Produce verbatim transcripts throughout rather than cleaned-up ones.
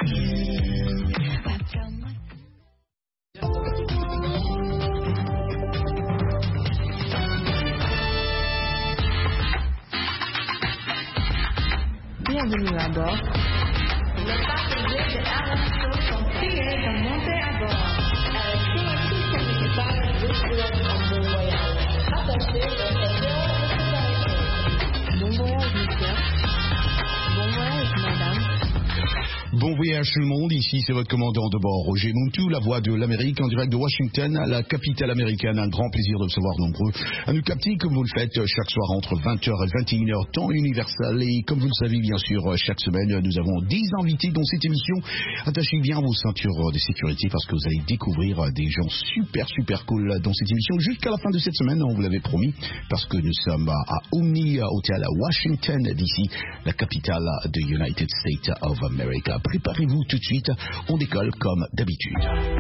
Bienvenue à bord. Les passagers de Aramco sont priés de monter à bord. Avec principal, vous souhaite un bon voyage. Attachez le secteur de sécurité. Bon voyage, monsieur. Bon voyage, madame. Bon voyage tout le monde, ici c'est votre commandant de bord, Roger Muntu, la voix de l'Amérique en direct de Washington, la capitale américaine. Un grand plaisir de recevoir nombreux à nous capter comme vous le faites chaque soir entre vingt heures et vingt et une heures, temps universel. Et comme vous le savez bien sûr, chaque semaine nous avons des invités dans cette émission. Attachez bien vos ceintures de sécurité parce que vous allez découvrir des gens super super cool dans cette émission jusqu'à la fin de cette semaine, on vous l'avait promis, parce que nous sommes à Omni Hotel à Washington D C, la capitale de United States of America. Préparez-vous tout de suite, on décolle comme d'habitude.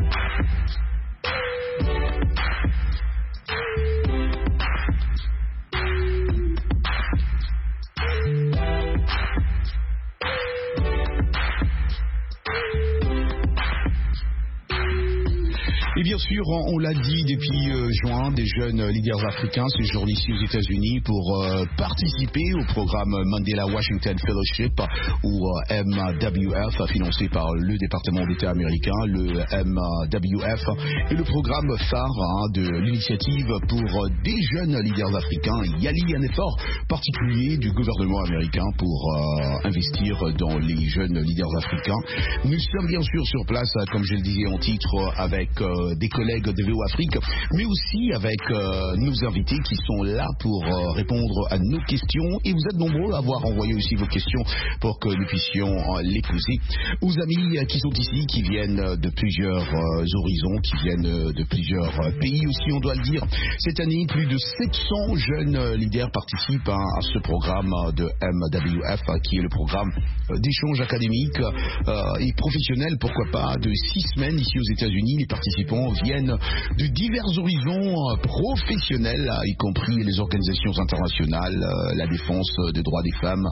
Et bien sûr, on l'a dit depuis euh, juin, des jeunes leaders africains séjournent ici aux États-Unis pour euh, participer au programme Mandela Washington Fellowship, ou euh, M W F, financé par le département d'État américain. Le M W F est le programme phare hein, de l'initiative pour des jeunes leaders africains. Il y a un effort particulier du gouvernement américain pour euh, investir dans les jeunes leaders africains. Nous sommes bien sûr sur place, comme je le disais en titre, avec euh, des collègues de V O Afrique, mais aussi avec euh, nos invités qui sont là pour euh, répondre à nos questions. Et vous êtes nombreux à avoir envoyé aussi vos questions pour que nous puissions euh, les poser aux amis euh, qui sont ici, qui viennent de plusieurs euh, horizons, qui viennent euh, de plusieurs euh, pays aussi, on doit le dire. Cette année, plus de sept cents jeunes euh, leaders participent hein, à ce programme de M W F, hein, qui est le programme euh, d'échange académique euh, et professionnel, pourquoi pas, de six semaines ici aux États-Unis. Les participants viennent de divers horizons professionnels, y compris les organisations internationales, la défense des droits des femmes,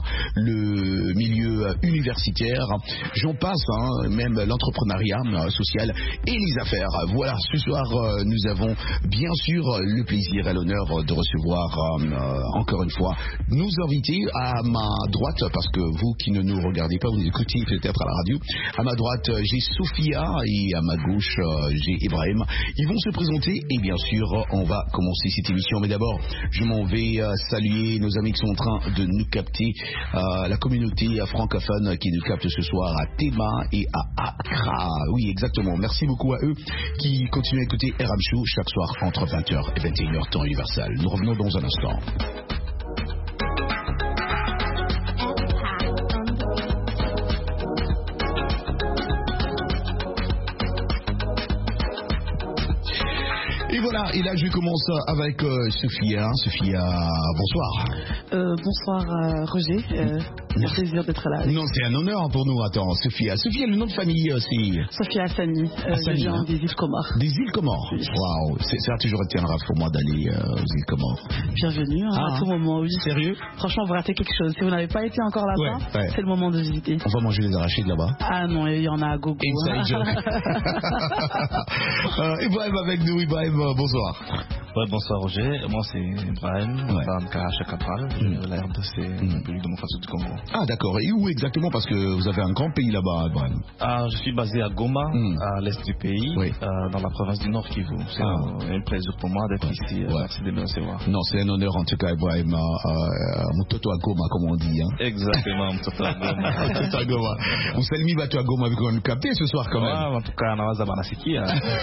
le milieu universitaire, j'en passe, hein, même l'entrepreneuriat social et les affaires. Voilà, ce soir, nous avons bien sûr le plaisir et l'honneur de recevoir euh, encore une fois nos invités à ma droite, parce que vous qui ne nous regardez pas, vous nous écoutez peut-être à la radio. À ma droite, j'ai Sophia et à ma gauche, j'ai Ibrahim. Ils vont se présenter et bien sûr on va commencer cette émission, mais d'abord je m'en vais euh, saluer nos amis qui sont en train de nous capter, euh, la communauté francophone qui nous capte ce soir à Tema et à Accra. Oui exactement, merci beaucoup à eux qui continuent à écouter R M Show chaque soir entre vingt heures et vingt et une heures temps universel. Nous revenons dans un instant. Et voilà, et là je commence avec euh, Sophia. Sophia, bonsoir. Euh, bonsoir euh, Roger, euh, c'est un plaisir d'être là. Non, c'est un honneur pour nous. Attends, Sophia. Sophia, le nom de famille, euh, c'est Sophia Hassani, euh, Hassani, je viens hein. des îles Comores. Des îles Comores. Waouh, ça a toujours été un rêve pour moi d'aller euh, aux îles Comores. Bienvenue, hein, ah, à tout moment, oui. Sérieux? Franchement, vous ratez quelque chose. Si vous n'avez pas été encore là-bas, ouais, ouais. c'est le moment de visiter. On va manger les arachides là-bas. Ah non, il y en a à gogo. Inside joke. euh, Ibrahim avec nous. Ibrahim, bonsoir. Ouais, bonsoir Roger, moi c'est Ibrahim, ouais. Karacha Capral, mm. la R D C mm. de démocratie du Congo. Ah d'accord, et où exactement, parce que vous avez un grand pays là-bas, Ibrahim? Ah, je suis basé à Goma, mm. à l'est du pays, oui. euh, dans la province du Nord Kivu. C'est ah. un, un plaisir pour moi d'être ouais. ici, ouais. merci de me recevoir. Non, c'est un honneur en tout cas, Ibrahim, Mutoto à Goma comme on dit. Hein. Exactement, Mutoto à Goma. Mutoto à Goma. Vous salmi bateau à Goma, vous nous capter ce soir quand même. Ouais, en tout cas, on a Zabanasiki.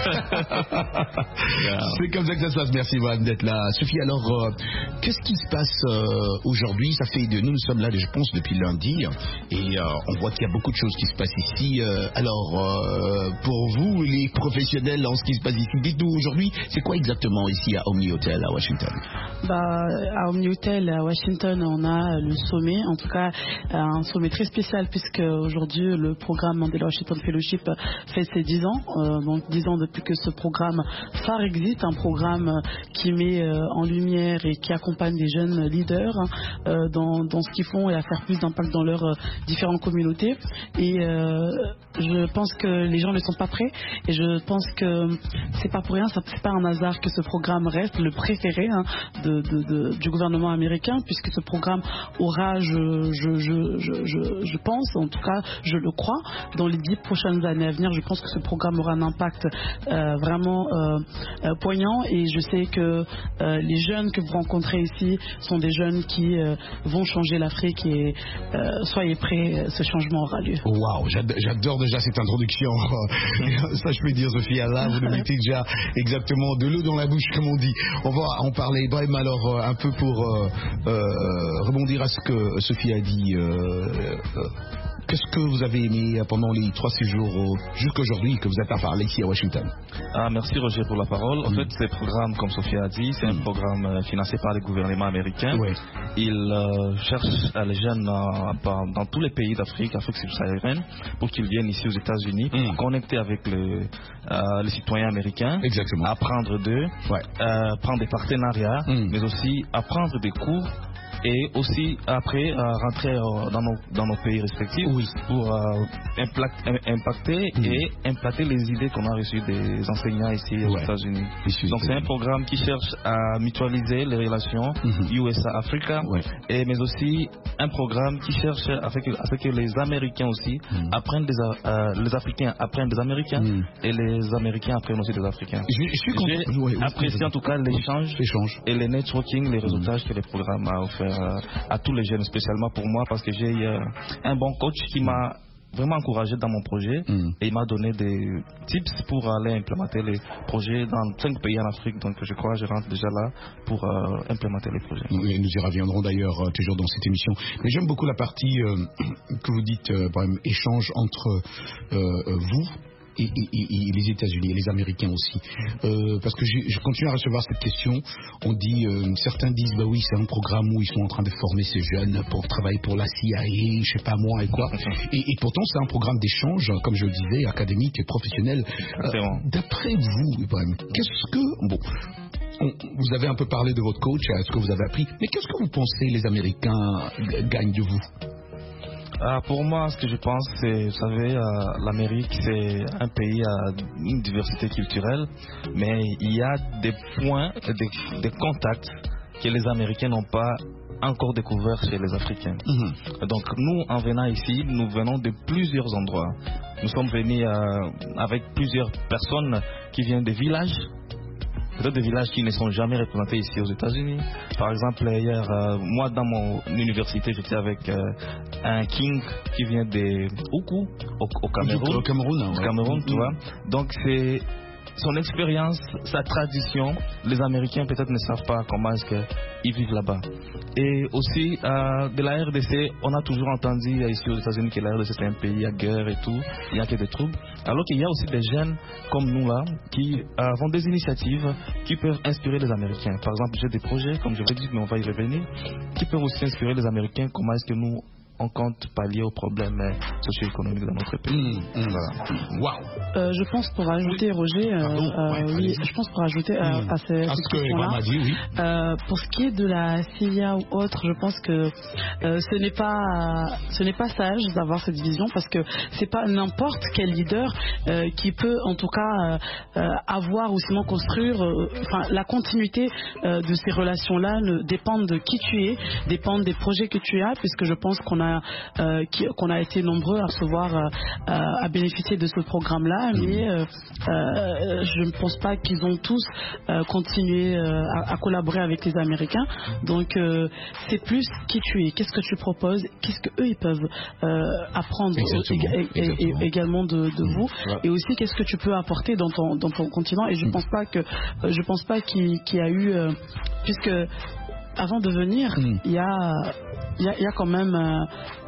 C'est comme ça que ça se passe, merci Ibrahim d'être là. Sophie, alors, euh, qu'est-ce qui se passe euh, aujourd'hui? Ça fait de nous, nous sommes là, je pense, depuis lundi, et euh, on voit qu'il y a beaucoup de choses qui se passent ici. Euh, alors, euh, pour vous, les professionnels, en ce qui se passe ici, dites-nous aujourd'hui, c'est quoi exactement ici à Omni Hotel à Washington? Bah, à Omni Hotel à Washington, on a le sommet, en tout cas un sommet très spécial, puisque aujourd'hui le programme Mandela Washington Fellowship fait ses dix ans, euh, donc dix ans depuis que ce programme phare existe, un programme qui met euh, en lumière et qui accompagne des jeunes leaders euh, dans, dans ce qu'ils font et à faire plus d'impact dans leurs euh, différentes communautés. Et euh, je pense que les gens ne sont pas prêts et je pense que c'est pas pour rien, c'est pas un hasard que ce programme reste le préféré hein, de, de, de, du gouvernement américain, puisque ce programme aura, je, je, je, je, je, je pense, en tout cas je le crois, dans les dix prochaines années à venir, je pense que ce programme aura un impact euh, vraiment euh, euh, poignant, et je sais que euh, les jeunes que vous rencontrez ici sont des jeunes qui euh, vont changer l'Afrique, et euh, soyez prêts, ce changement aura lieu. Waouh, j'adore déjà cette introduction. Ça, je peux dire, Sophia, là, vous nous mettez déjà exactement de l'eau dans la bouche, comme on dit. On va en parler. Ibrahim, alors, un peu pour euh, euh, rebondir à ce que Sophie a dit. Euh, euh, Qu'est-ce que vous avez aimé pendant les trois séjours jusqu'à aujourd'hui que vous êtes à parler ici à Washington? Ah, merci Roger pour la parole. En mmh. fait, ces programmes, comme Sophie a dit, c'est mmh. un programme euh, financé par le gouvernement américain. Ouais. Il euh, cherche euh, les jeunes euh, dans, dans tous les pays d'Afrique, Afrique subsaharienne, pour qu'ils viennent ici aux États-Unis, mmh. connecter avec le, euh, les citoyens américains, exactement. Apprendre d'eux, ouais. euh, prendre des partenariats, mmh. mais aussi apprendre des cours. Et aussi après euh, rentrer euh, dans, nos, dans nos pays respectifs oui. pour euh, impacter mmh. et implanter les idées qu'on a reçues des enseignants ici aux ouais. États-Unis. Donc c'est un programme qui cherche à mutualiser les relations mmh. U S A-Africa, ouais. et mais aussi un programme qui cherche à faire que, à faire que les Américains aussi mmh. apprennent des, euh, les Africains apprennent des Américains mmh. et les Américains apprennent aussi des Africains. J'ai oui, apprécié en tout cas l'échange et le networking, les résultats mmh. que le programme a offert à tous les jeunes, spécialement pour moi, parce que j'ai euh, un bon coach qui m'a vraiment encouragé dans mon projet mm. et il m'a donné des tips pour aller implémenter les projets dans cinq pays en Afrique. Donc je crois que je rentre déjà là pour euh, implémenter les projets. Oui, nous y reviendrons d'ailleurs euh, toujours dans cette émission. Mais j'aime beaucoup la partie euh, que vous dites, euh, par exemple, échange entre euh, vous Et, et, et les États-Unis et les Américains aussi, euh, parce que je, je continue à recevoir cette question. On dit, euh, certains disent bah oui, c'est un programme où ils sont en train de former ces jeunes pour travailler pour la C I A, je sais pas moi et quoi. Et, et pourtant c'est un programme d'échange, comme je le disais, académique et professionnel. Euh, D'après vous, Ibrahim, qu'est-ce que bon, on, vous avez un peu parlé de votre coach, à ce que vous avez appris, mais qu'est-ce que vous pensez les Américains gagnent de vous? Ah, pour moi, ce que je pense, c'est, vous savez, euh, l'Amérique, c'est un pays à une diversité culturelle, mais il y a des points, des, des contacts que les Américains n'ont pas encore découverts chez les Africains. Mm-hmm. Donc, nous, en venant ici, nous venons de plusieurs endroits. Nous sommes venus euh, avec plusieurs personnes qui viennent des villages, peut-être des villages qui ne sont jamais représentés ici aux États-Unis. Par exemple, hier, euh, moi, dans mon université, j'étais avec euh, un King qui vient de Oukou, au, au Cameroun. Au Cameroun, au Cameroun, ouais. Tu vois. Donc, c'est son expérience, sa tradition. Les Américains, peut-être, ne savent pas comment est-ce qu'ils vivent là-bas. Et aussi, euh, de la R D C, on a toujours entendu euh, ici aux États-Unis que la R D C, c'est un pays à guerre et tout. Il n'y a que des troubles. Alors qu'il y a aussi des jeunes comme nous, là, qui euh, font des initiatives qui peuvent inspirer les Américains. Par exemple, j'ai des projets, comme je l'ai dit, mais on va y revenir, qui peuvent aussi inspirer les Américains. Comment est-ce que nous, on compte pallier aux problèmes socio-économiques dans notre pays. Mmh, mmh. Voilà. Wow. Euh, je pense pour ajouter, Roger, euh, euh, ouais, oui, je pense pour ajouter euh, mmh. à ces, à cette question-là, oui. euh, pour ce qui est de la C I A ou autre, je pense que euh, ce n'est pas, ce n'est pas sage d'avoir cette vision, parce que c'est pas n'importe quel leader euh, qui peut, en tout cas, euh, avoir ou sinon construire. Enfin, euh, la continuité euh, de ces relations-là ne dépend de qui tu es, dépend des projets que tu as, puisque je pense qu'on a Euh, qui, qu'on a été nombreux à recevoir, euh, euh, à bénéficier de ce programme-là, mais euh, euh, je ne pense pas qu'ils ont tous euh, continué euh, à, à collaborer avec les Américains. Donc euh, c'est plus qui tu es, qu'est-ce que tu proposes, qu'est-ce que eux ils peuvent euh, apprendre exactement, et, et, et, également de, de vous, ouais. Et aussi qu'est-ce que tu peux apporter dans ton, dans ton continent. Et je ne mmh. pense pas que euh, je pense pas qu'il, qu'il y a eu euh, puisque avant de venir, il mmh. y a il y, y a quand même euh,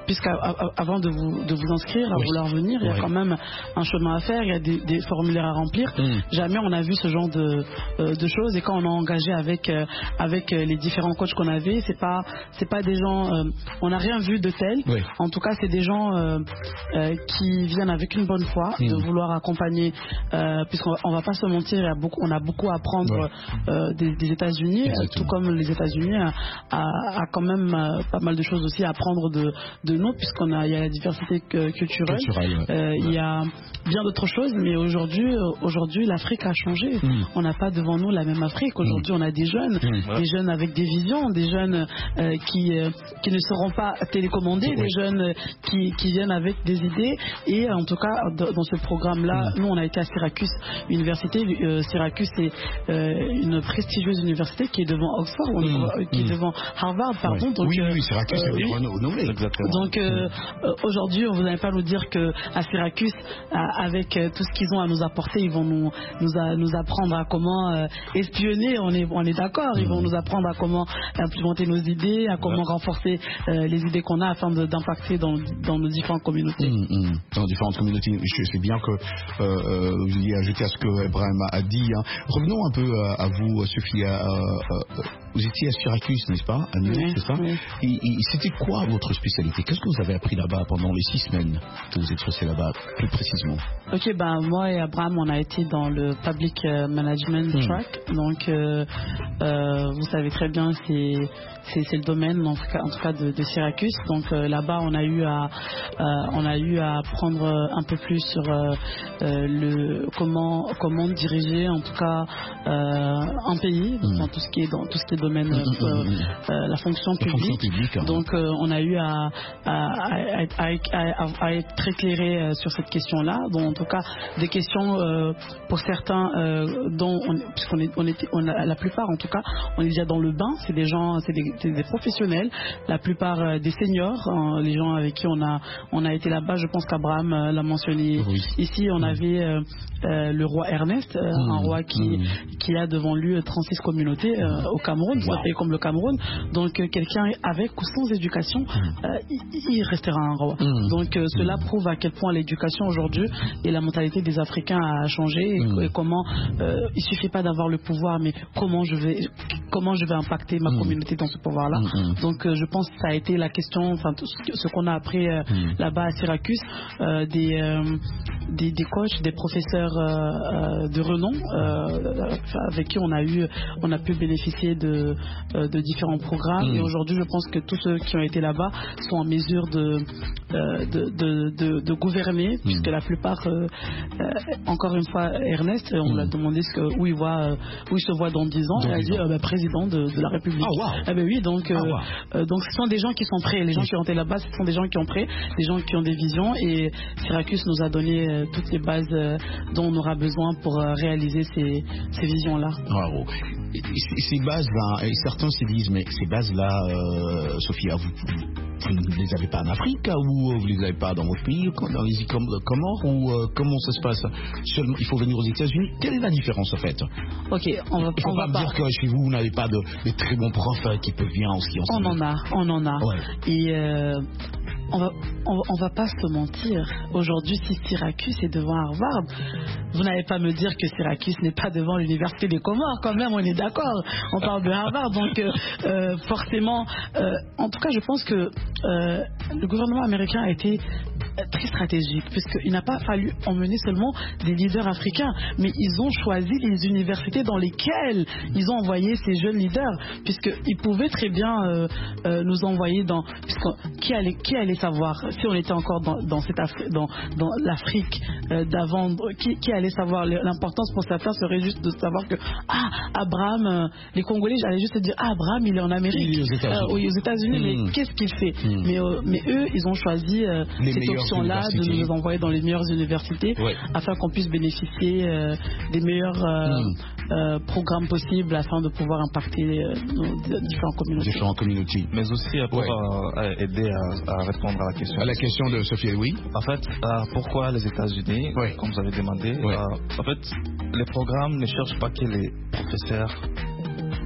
puisqu'avant de vous, de vous inscrire, à oui. vouloir venir, il y a oui. quand même un chemin à faire, il y a des, des formulaires à remplir. Mm. Jamais on a vu ce genre de, euh, de choses. Et quand on a engagé avec, euh, avec les différents coachs qu'on avait, c'est pas, c'est pas des gens, euh, on n'a rien vu de tel. Oui. En tout cas, c'est des gens euh, euh, qui viennent avec une bonne foi, mm. de vouloir accompagner, euh, puisqu'on on va pas se mentir, il y a beaucoup, on a beaucoup à apprendre ouais. euh, des, des États-Unis, tout comme les États-Unis a, a, a quand même euh, pas mal de choses aussi à apprendre de, de nous, puisqu'on a, il y a la diversité culturelle, Culturel, ouais. euh, ouais. il y a bien d'autres choses, mais aujourd'hui, aujourd'hui l'Afrique a changé. Mm. On n'a pas devant nous la même Afrique. Aujourd'hui, mm. on a des jeunes, mm. des jeunes avec des visions, des jeunes euh, qui, euh, qui ne seront pas télécommandés, oui. des jeunes qui, qui viennent avec des idées. Et en tout cas, dans ce programme-là, mm. nous, on a été à Syracuse Université. Euh, Syracuse, c'est euh, une prestigieuse université qui est devant Oxford, mm. qui est devant Harvard, pardon. Ouais. Donc, oui, oui, Syracuse, euh, c'est renommé. Exactement. Donc, euh, euh, aujourd'hui, vous n'allez pas nous dire que à Syracuse, à, avec euh, tout ce qu'ils ont à nous apporter, ils vont nous, nous, a, nous apprendre à comment euh, espionner. On est, on est d'accord. Ils vont nous apprendre à comment implémenter nos idées, à comment ouais. renforcer euh, les idées qu'on a afin de, d'impacter dans, dans nos différentes communautés. Mmh, mmh. Dans différentes communautés. Je sais bien que euh, euh, vous vouliez ajouter à ce que Ibrahim a dit. Hein. Revenons un peu à, à vous, Sophie. Euh, euh, vous étiez à Syracuse, n'est-ce pas, à New York, oui, c'est ça oui. et, et c'était quoi votre spécialité? Qu'est-ce que vous avez appris là-bas pendant les six semaines que vous êtes resté là-bas, plus précisément? Ok, ben moi et Abraham, on a été dans le public management hmm. track. Donc, euh, euh, vous savez très bien, c'est c'est, c'est le domaine, en tout cas, en tout cas de, de Syracuse. Donc euh, là-bas, on a eu à euh, on a eu à apprendre un peu plus sur euh, euh, le comment comment diriger, en tout cas euh, un pays hmm. dans tout ce qui est dans tout ce qui est domaine hmm. euh, euh, la fonction publique. La fonction publique hein. Donc euh, on a eu à à, à, à, à, à être très éclairé sur cette question-là. Donc en tout cas des questions euh, pour certains euh, dont on, puisqu'on est, on était on a, la plupart en tout cas on est déjà dans le bain, c'est des gens, c'est des, c'est des professionnels, la plupart euh, des seniors, hein, les gens avec qui on a on a été là-bas. Je pense qu'Abraham euh, l'a mentionné oui. ici. On mmh. avait euh, euh, le roi Ernest, euh, mmh. un roi qui mmh. qui a devant lui trente-six communautés euh, au Cameroun, wow. ça fait comme le Cameroun. Donc euh, quelqu'un avec ou sans éducation, mmh. euh, il, il restera un roi. Mmh. Donc euh, cela mmh. prouve à quel point l'éducation aujourd'hui et la mentalité des Africains a changé et, mmh. et comment euh, il suffit pas d'avoir le pouvoir, mais comment je vais comment je vais impacter ma mmh. communauté dans ce pouvoir-là. Mmh. Donc euh, je pense que ça a été la question, enfin tout ce, ce qu'on a appris euh, mmh. là-bas à Syracuse, euh, des, euh, des des coachs, des professeurs euh, de renom euh, avec qui on a eu on a pu bénéficier de euh, de différents programmes mmh. et aujourd'hui je pense que tous ceux qui ont été là-bas sont en mesure de euh, de, de, de, de gouverner mmh. puisque la plupart euh, euh, encore une fois Ernest on mmh. lui a demandé ce que, où il voit euh, où il se voit dans dix ans et il a dit euh, bah, président de, de la République. Oh, wow. Eh ben oui donc euh, oh, wow. euh, donc ce sont des gens qui sont prêts, les gens oui. qui ont été là-bas ce sont des gens qui ont prêt, des gens qui ont des visions et Syracuse nous a donné euh, toutes les bases euh, dont on aura besoin pour euh, réaliser ces, ces visions-là. Bravo. Et, ces bases-là, et certains se disent mais ces bases-là, euh, Sophia, vous, vous ne les avez pas en Afrique ou vous ne les avez pas dans votre pays, dans les Comores ou euh, comment ça se passe? Seulement, il faut venir aux États-Unis. Quelle est la différence en fait? Ok, on va. Il ne faut on pas va me pas dire que chez vous, vous n'avez pas de, de très bons profs euh, qui peuvent venir aussi. On en a, on en a. Ouais. Et euh, on va, on, on va pas se mentir. Aujourd'hui, si Syracuse est devant Harvard, vous n'allez pas me dire que Syracuse n'est pas devant l'université des Comores. Quand même, on est d'accord. On parle de Harvard, donc euh, euh, forcément. Euh, en tout cas, je pense que euh, le gouvernement américain a été très stratégique, puisqu'il n'a pas fallu emmener seulement des leaders africains, mais ils ont choisi les universités dans lesquelles ils ont envoyé ces jeunes leaders, puisqu'ils pouvaient très bien euh, euh, nous envoyer dans... Qui allait, qui allait savoir, si on était encore dans, dans, cette Afri- dans, dans l'Afrique euh, d'avant, qui, qui allait savoir? L'importance pour certains serait juste de savoir que, ah, Abraham, euh, les Congolais, j'allais juste dire, ah, Abraham, il est en Amérique, il est aux États-Unis, euh, oui, aux États-Unis mmh. mais qu'est-ce qu'il fait? mmh. mais, euh, mais eux, ils ont choisi euh, cette option-là de nous envoyer dans les meilleures universités, ouais. afin qu'on puisse bénéficier euh, des meilleurs euh, mmh. euh, programmes possibles afin de pouvoir impacter euh, nos différentes communautés. Différentes communautés. Mais aussi pour ouais. euh, aider à, à répondre à la question. À la question de Sophie, oui. En fait, euh, pourquoi les États-Unis, ouais. comme vous avez demandé, ouais. euh, en fait, les programmes ne cherchent pas que les professeurs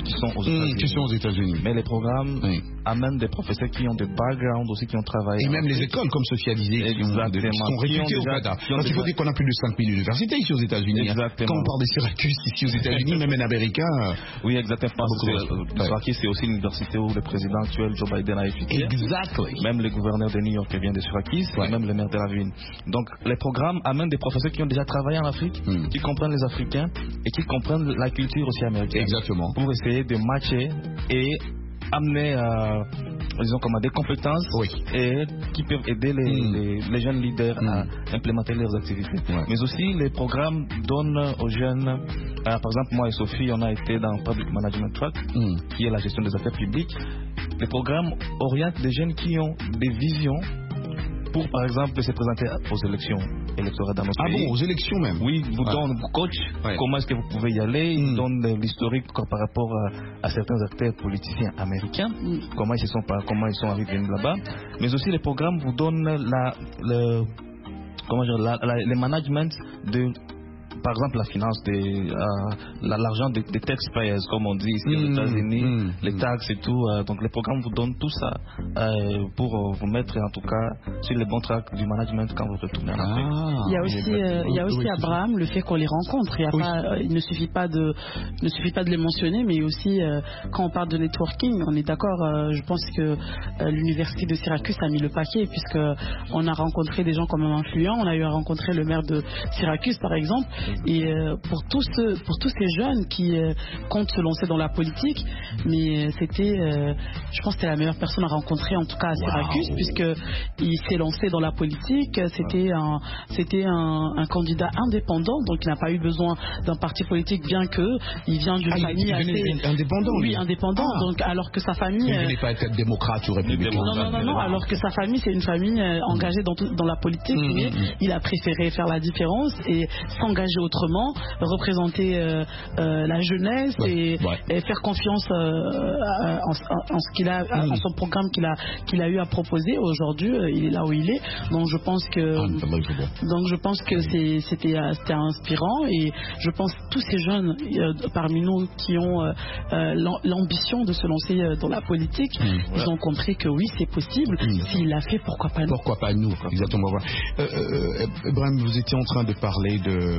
qui sont aux mmh, États-Unis. Qui sont aux États-Unis. Mais les programmes oui. amènent des professeurs qui ont des backgrounds aussi, qui ont travaillé. Et même les écoles, comme Sophia disait, qui, ont, qui sont réputées au Canada. Donc il faut dire qu'on a plus de cinq mille universités ici aux États-Unis. Exactement. Quand on parle des Syracuse ici aux États-Unis, même un Américain. Oui, exactement. Syracuse, c'est aussi l'université où le président actuel Joe Biden a étudié. Exactly. Même le gouverneur de New York vient de Syracuse, ouais. et même le maire de la ville. Donc les programmes amènent des professeurs qui ont déjà travaillé en Afrique, mm. qui comprennent les Africains et qui comprennent la culture aussi américaine. Exactement. Pour essayer de matcher et amener euh, disons comme des compétences oui. et qui peuvent aider les, mm. les, les jeunes leaders mm. à implémenter leurs activités. Ouais. Mais aussi les programmes donnent aux jeunes, euh, par exemple moi et Sophie on a été dans Public Management Track mm. qui est la gestion des affaires publiques. Les programmes orientent des jeunes qui ont des visions pour par exemple se présenter aux élections électorales dans notre ah pays. Ah bon, aux élections même? Oui, vous ouais. donne coach, ouais. comment est-ce que vous pouvez y aller, mm. donne l'historique par rapport à, à certains acteurs politiciens américains, mm. comment, ils sont, comment ils sont arrivés là-bas, mais aussi les programmes vous donnent la, le, comment dire, la, la, le management de par exemple la finance, de, euh, l'argent des, des taxpayers, comme on dit ici mmh, aux États-Unis, mmh, les taxes et tout. Euh, donc les programmes vous donnent tout ça euh, pour euh, vous mettre en tout cas sur les bons tracks du management quand vous retournez en Afrique. Ah, il y a aussi, euh, il y a aussi oui, Abraham, le fait qu'on les rencontre. Il, y a oui. pas, il ne suffit pas de, il ne suffit pas de les mentionner, mais aussi euh, quand on parle de networking, on est d'accord. Euh, je pense que euh, l'université de Syracuse a mis le paquet puisque on a rencontré des gens quand même influents. On a eu à rencontrer le maire de Syracuse, par exemple. Et euh, pour tous ceux, pour tous ces jeunes qui euh, comptent se lancer dans la politique, mais euh, c'était, euh, je pense que c'était la meilleure personne à rencontrer en tout cas à Syracuse, wow. puisque il s'est lancé dans la politique. C'était un, c'était un, un candidat indépendant, donc il n'a pas eu besoin d'un parti politique, bien que il vient d'une ah, famille assez indépendant. Oui, indépendant. Ah. Donc alors que sa famille, il n'est pas être démocrate ou républicain. Non, non, non, non. Alors que sa famille, c'est une famille euh, engagée dans, tout, dans la politique, mmh, mais mmh. il a préféré faire la différence et s'engager autrement, représenter euh, euh, la jeunesse ouais, et, ouais. et faire confiance euh, en, en, en ce qu'il a, mmh. en son programme qu'il a, qu'il a eu à proposer. Aujourd'hui, euh, il est là où il est. Donc je pense que, ah, donc je pense que c'est, c'était, c'était inspirant et je pense que tous ces jeunes euh, parmi nous qui ont euh, l'ambition de se lancer euh, dans la politique, mmh, ils ouais. ont compris que oui, c'est possible. Mmh. S'il l'a fait, pourquoi pas nous? Pourquoi pas nous? Exactement. Euh, euh, Ibrahim, vous étiez en train de parler de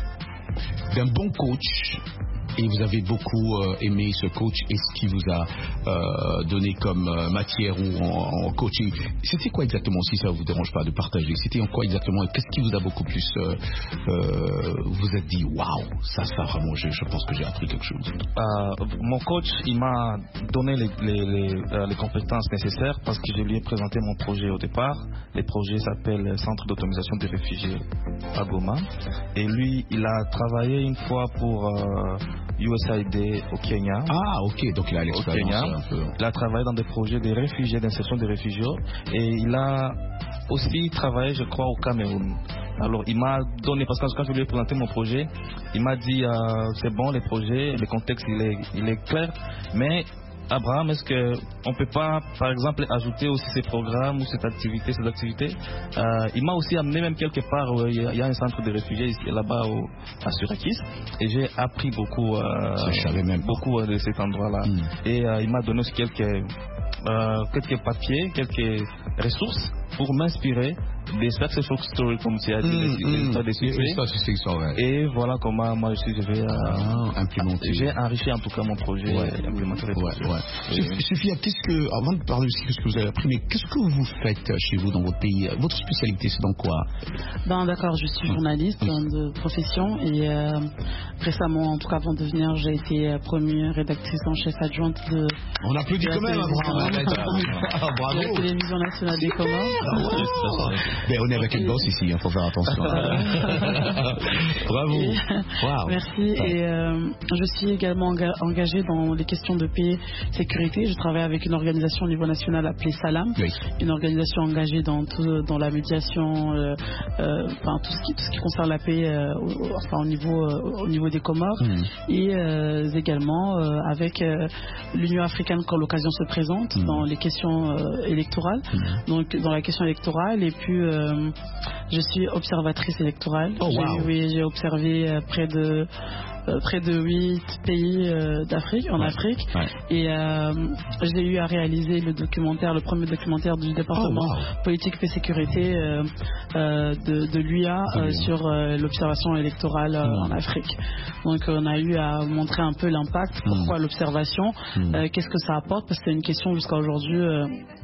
d'un bon coach et vous avez beaucoup euh, aimé ce coach et ce qu'il vous a euh, donné comme euh, matière ou en, en coaching. C'était quoi exactement, si ça vous dérange pas de partager? C'était en quoi exactement et qu'est-ce qui vous a beaucoup plus euh, euh, vous êtes dit waouh, ça ça vraiment je, je pense que j'ai appris quelque chose. Euh, mon coach il m'a donné les, les, les, euh, les compétences nécessaires parce que je lui ai présenté mon projet au départ. Le projet s'appelle Centre d'autonomisation des réfugiés à Goma et lui il a travaillé une fois pour euh, U S A I D au Kenya. Ah, ok, donc il a l'expérience. Il a travaillé dans des projets de réfugiés, d'insertion des réfugiés, et il a aussi travaillé, je crois, au Cameroun. Alors, il m'a donné, parce que quand je lui ai présenté mon projet, il m'a dit euh, c'est bon, les projets, le contexte, il est, il est clair, mais Abraham, est-ce qu'on ne peut pas, par exemple, ajouter aussi ces programmes ou cette activité, ces activités euh, il m'a aussi amené même quelque part, où il y a un centre de réfugiés ici, là-bas au, à Syracuse, et j'ai appris beaucoup, euh, même beaucoup de cet endroit-là. Mm. Et euh, il m'a donné aussi quelques, euh, quelques papiers, quelques ressources pour m'inspirer des success stories, comme tu as dit, mmh, des histoires de succès. Ouais. Et voilà comment moi je suis je vais euh, ah, implémenter. J'ai enrichi en tout cas mon projet ouais. et implémenter les ouais, projets. Ouais. Et... Sophia, qu'est-ce que, avant de parler aussi de ce que vous avez appris, mais qu'est-ce que vous faites chez vous dans votre pays? Votre spécialité, c'est dans quoi? Ben d'accord, je suis journaliste oui. de profession et euh, récemment, en tout cas avant de venir, j'ai été promue rédactrice en chef adjointe de. On applaudit quand même, Abraham. Bravo. La télévision nationale des Comores. Mais on est avec une bosse ici, il hein, faut faire attention. Bravo. Et, wow. Merci. Et euh, je suis également enga- engagée dans les questions de paix et sécurité. Je travaille avec une organisation au niveau national appelée Salam, oui. une organisation engagée dans, tout, dans la médiation, euh, euh, enfin, tout, ce qui, tout ce qui concerne la paix euh, au, enfin, au, niveau, euh, au niveau des Comores. Mm. Et euh, également euh, avec euh, l'Union africaine quand l'occasion se présente mm. dans les questions euh, électorales. Mm. Donc dans la question électorale et puis euh, je suis observatrice électorale. Oh, wow. j'ai, oui, j'ai observé euh, près de euh, près de huit pays euh, d'Afrique, en ouais. Afrique. Ouais. Et euh, j'ai eu à réaliser le documentaire, le premier documentaire du département oh, wow. politique et sécurité euh, euh, de, de l'U I A euh, sur euh, l'observation électorale euh, mmh. en Afrique. Donc on a eu à montrer un peu l'impact, pourquoi mmh. l'observation, mmh. euh, qu'est-ce que ça apporte, parce que c'est une question jusqu'à aujourd'hui. Euh,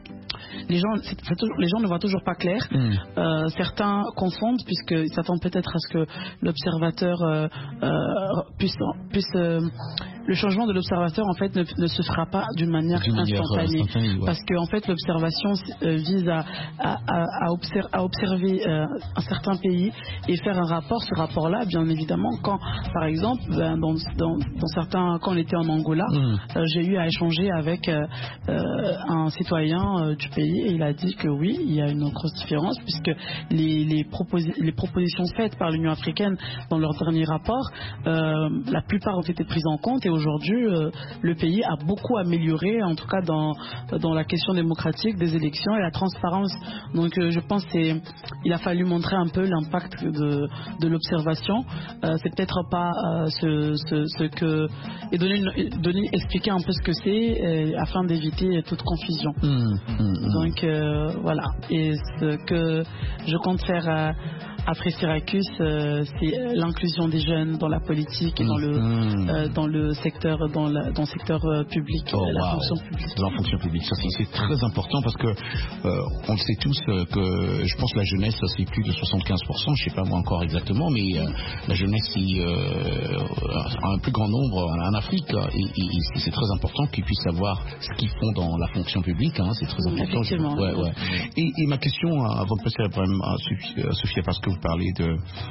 Les gens, c'est, c'est toujours, les gens ne voient toujours pas clair. Mmh. Euh, certains confondent puisqu'ils s'attendent peut-être à ce que l'observateur euh, euh, puisse, puisse euh, le changement de l'observateur en fait ne, ne se fera pas d'une manière d'une instantanée, instantanée ouais. parce que en fait l'observation euh, vise à, à, à, à, observer, à observer euh, un certain pays et faire un rapport. Ce rapport-là, bien évidemment, quand par exemple ben, dans, dans, dans certains, quand on était en Angola, mmh. euh, j'ai eu à échanger avec euh, euh, un citoyen euh, du pays et il a dit que oui, il y a une grosse différence puisque les, les, proposi- les propositions faites par l'Union africaine dans leur dernier rapport, euh, la plupart ont été prises en compte et aujourd'hui euh, le pays a beaucoup amélioré, en tout cas dans, dans la question démocratique des élections et la transparence. Donc euh, je pense qu'il a fallu montrer un peu l'impact de, de l'observation. Euh, c'est peut-être pas euh, ce, ce, ce que... et donner, une, donner, expliquer un peu ce que c'est euh, afin d'éviter toute confusion. Mmh, mmh, Donc euh, voilà. Et ce que je compte faire à, après Syracuse, euh, c'est l'inclusion des jeunes dans la politique et dans le mmh. euh, dans le secteur dans, la, dans le secteur euh, public, oh, la wow. fonction publique. Dans la fonction publique, ça c'est, c'est très important parce que euh, on le sait tous euh, que je pense que la jeunesse ça c'est plus de soixante-quinze pour cent, je sais pas moi encore exactement, mais euh, la jeunesse c'est euh, un plus grand nombre en Afrique et, et, et c'est très important qu'ils puissent savoir ce qu'ils font dans la fonction publique, hein, c'est très important. Effectivement. Ouais, ouais. Et, et ma question avant de passer à, à Sophia, parce que vous parlez de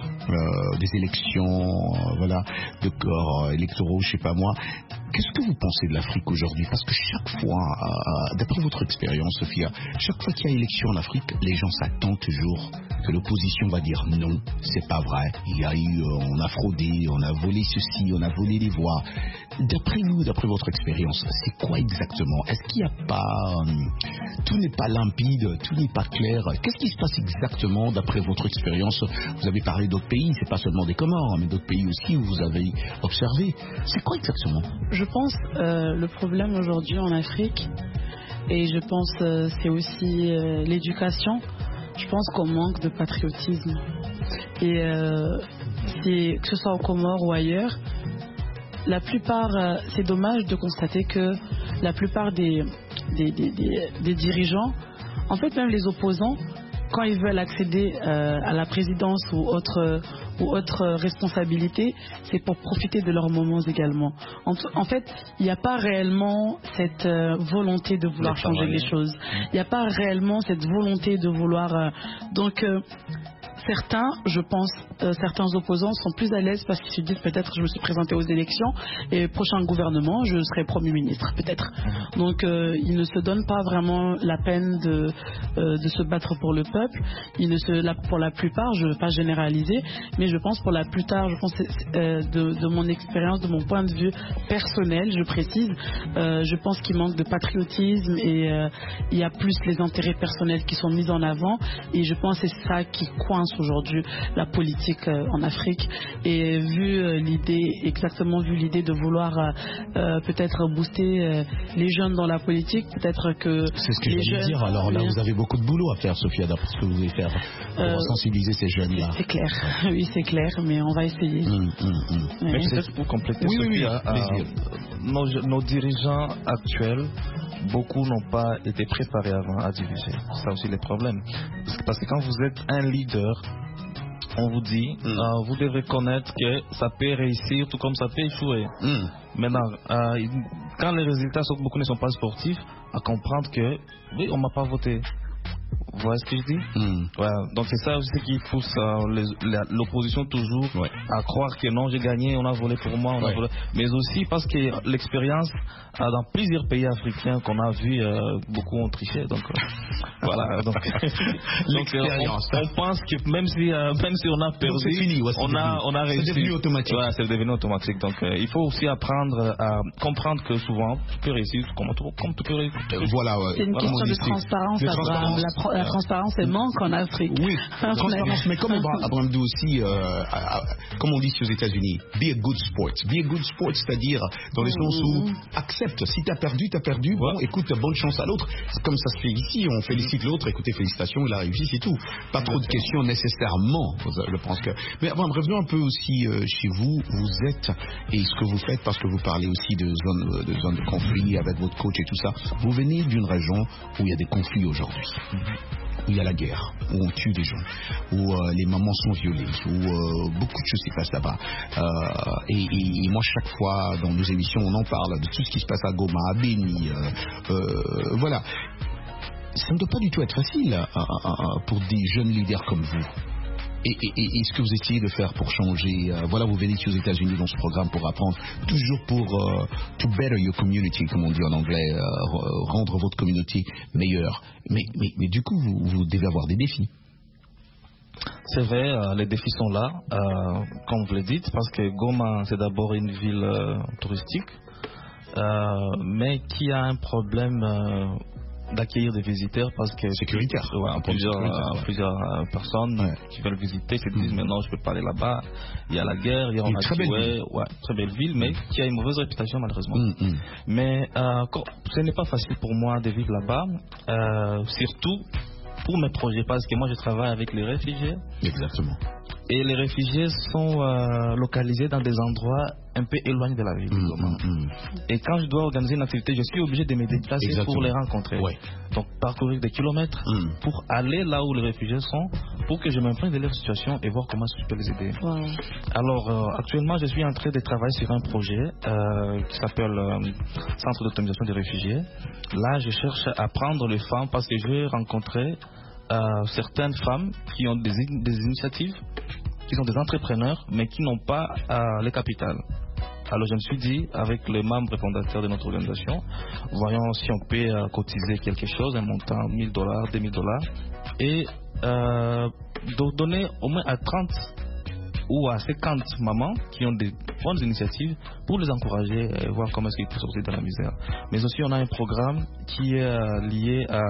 euh, des élections, euh, voilà, de corps électoraux, je sais pas moi. Qu'est-ce que vous pensez de l'Afrique aujourd'hui? Parce que chaque fois, euh, d'après votre expérience, Sophia, chaque fois qu'il y a élection en Afrique, les gens s'attendent toujours que l'opposition va dire non, c'est pas vrai. Il y a eu, euh, on a fraudé, on a volé ceci, on a volé les voix. D'après vous, d'après votre expérience, c'est quoi exactement? Est-ce qu'il n'y a pas, euh, tout n'est pas limpide, tout n'est pas clair? Qu'est-ce qui se passe exactement d'après votre expérience? Vous avez parlé d'autres pays, c'est pas seulement des Comores, mais d'autres pays aussi où vous avez observé. C'est quoi exactement? Je pense euh, le problème aujourd'hui en Afrique, et je pense euh, c'est aussi euh, l'éducation. Je pense qu'on manque de patriotisme. Et euh, c'est, que ce soit aux Comores ou ailleurs, la plupart, euh, c'est dommage de constater que la plupart des, des, des, des, des dirigeants, en fait même les opposants, quand ils veulent accéder euh, à la présidence ou autre, ou autre responsabilité, c'est pour profiter de leurs moments également. En, en fait, il n'y a pas réellement cette euh, volonté de vouloir changer les choses. Il n'y a pas réellement cette volonté de vouloir... Euh, donc... Euh, Certains, je pense, euh, certains opposants sont plus à l'aise parce qu'ils se disent peut-être je me suis présenté aux élections et prochain gouvernement je serai Premier ministre, peut-être. Donc euh, ils ne se donnent pas vraiment la peine de, euh, de se battre pour le peuple. Ils ne se, la, pour la plupart, je ne veux pas généraliser, mais je pense pour la plupart, je pense euh, de, de mon expérience, de mon point de vue personnel, je précise, euh, je pense qu'il manque de patriotisme et euh, il y a plus les intérêts personnels qui sont mis en avant et je pense que c'est ça qui coince aujourd'hui la politique euh, en Afrique. Et vu euh, l'idée, exactement vu l'idée de vouloir euh, euh, peut-être booster euh, les jeunes dans la politique, peut-être que c'est ce que les je voulais dire. Alors là, vous avez beaucoup de boulot à faire, Sophia, d'après ce que vous voulez faire pour euh, sensibiliser ces jeunes-là. C'est clair, oui, c'est clair, mais on va essayer. Mmh, mmh, mmh. Mais ouais. Peut-être pour compléter, oui, Sophia, oui, oui. Euh, nos, nos dirigeants actuels, beaucoup n'ont pas été préparés avant à diriger. C'est ça aussi le problème. Parce que, parce que quand vous êtes un leader, on vous dit, mm. euh, vous devez connaître que ça peut réussir tout comme ça peut échouer. Mm. Maintenant, euh, quand les résultats sont, beaucoup ne sont pas sportifs, à comprendre que, oui, on m'a pas voté. Vous voyez ce que je dis? mm. Ouais, donc c'est ça aussi qui pousse euh, les, la, l'opposition toujours ouais. à croire que non, j'ai gagné, on a volé pour moi, on ouais. a volé. Mais aussi parce que l'expérience euh, dans plusieurs pays africains qu'on a vu, euh, beaucoup ont triché. Donc euh, voilà. Donc, donc euh, on, on pense que même si euh, même si on a perdu, c'est fini, ouais, c'est on a on a réussi. C'est devenu automatique. Ouais, c'est devenu automatique. Donc euh, il faut aussi apprendre à comprendre que souvent tu peux réussir comme, comme tu peux réussir. Voilà. Ouais. C'est une voilà, question de transparence, de transparence. La, la transparence, elle manque en Afrique. Oui, transparence, mais comme Abraham dit aussi, euh, à, à, comme on dit aux États-Unis, be a good sport. Be a good sport, c'est-à-dire dans le sens où accepte. Si t'as perdu, t'as perdu. Bon, écoute, bonne chance à l'autre. C'est comme ça se fait ici. On félicite l'autre. Écoutez, félicitations, il a réussi, c'est tout. Pas trop de questions nécessairement. Je pense que. Mais Abraham, revenons un peu aussi euh, chez vous. Vous êtes et ce que vous faites, parce que vous parlez aussi de zones de zones de conflit avec votre coach et tout ça. Vous venez d'une région où il y a des conflits aujourd'hui. Où il y a la guerre, où on tue des gens, où euh, les mamans sont violées, où euh, beaucoup de choses se passent là-bas. Euh, et, et, et moi, chaque fois, dans nos émissions, on en parle de tout ce qui se passe à Goma, à Béni. Euh, euh, voilà. Ça ne doit pas du tout être facile euh, euh, pour des jeunes leaders comme vous. Et, et, et ce que vous essayez de faire pour changer, euh, voilà, vous venez ici aux États-Unis dans ce programme pour apprendre, toujours pour uh, to better your community, comme on dit en anglais, euh, rendre votre communauté meilleure. Mais, mais, mais du coup, vous, vous devez avoir des défis. C'est vrai, euh, les défis sont là, euh, comme vous le dites, parce que Goma, c'est d'abord une ville euh, touristique, euh, mais qui a un problème euh, d'accueillir des visiteurs parce que sécuritaire. Ouais, plusieurs, sécuritaire, ouais. plusieurs euh, personnes ouais. qui veulent visiter se disent mmh. mais non, je peux pas aller là-bas. Il y a la guerre, il y a une très belle ville, ouais, très belle ville, mais mmh. qui a une mauvaise réputation malheureusement. Mmh. Mais euh, ce n'est pas facile pour moi de vivre là-bas, euh, surtout pour mes projets, parce que moi je travaille avec les réfugiés. Exactement. Et les réfugiés sont euh, localisés dans des endroits un peu éloignés de la ville. Mmh, mmh. Et quand je dois organiser une activité, je suis obligé de me déplacer Exactement. Pour les rencontrer. Ouais. Donc parcourir des kilomètres mmh. pour aller là où les réfugiés sont, pour que je m'imprègne de leur situation et voir comment je peux les aider. Wow. Alors euh, actuellement, je suis en train de travailler sur un projet euh, qui s'appelle euh, Centre d'autonomisation des réfugiés. Là, je cherche à prendre les femmes parce que je vais rencontrer euh, certaines femmes qui ont des, des initiatives, qui sont des entrepreneurs, mais qui n'ont pas euh, les capitales. Alors je me suis dit, avec les membres fondateurs de notre organisation, voyons si on peut euh, cotiser quelque chose, un montant mille dollars, deux mille dollars, et euh, donner au moins à trente ou à cinquante mamans qui ont des bonnes initiatives pour les encourager et voir comment est-ce qu'ils peuvent sortir de la misère. Mais aussi on a un programme qui est euh, lié à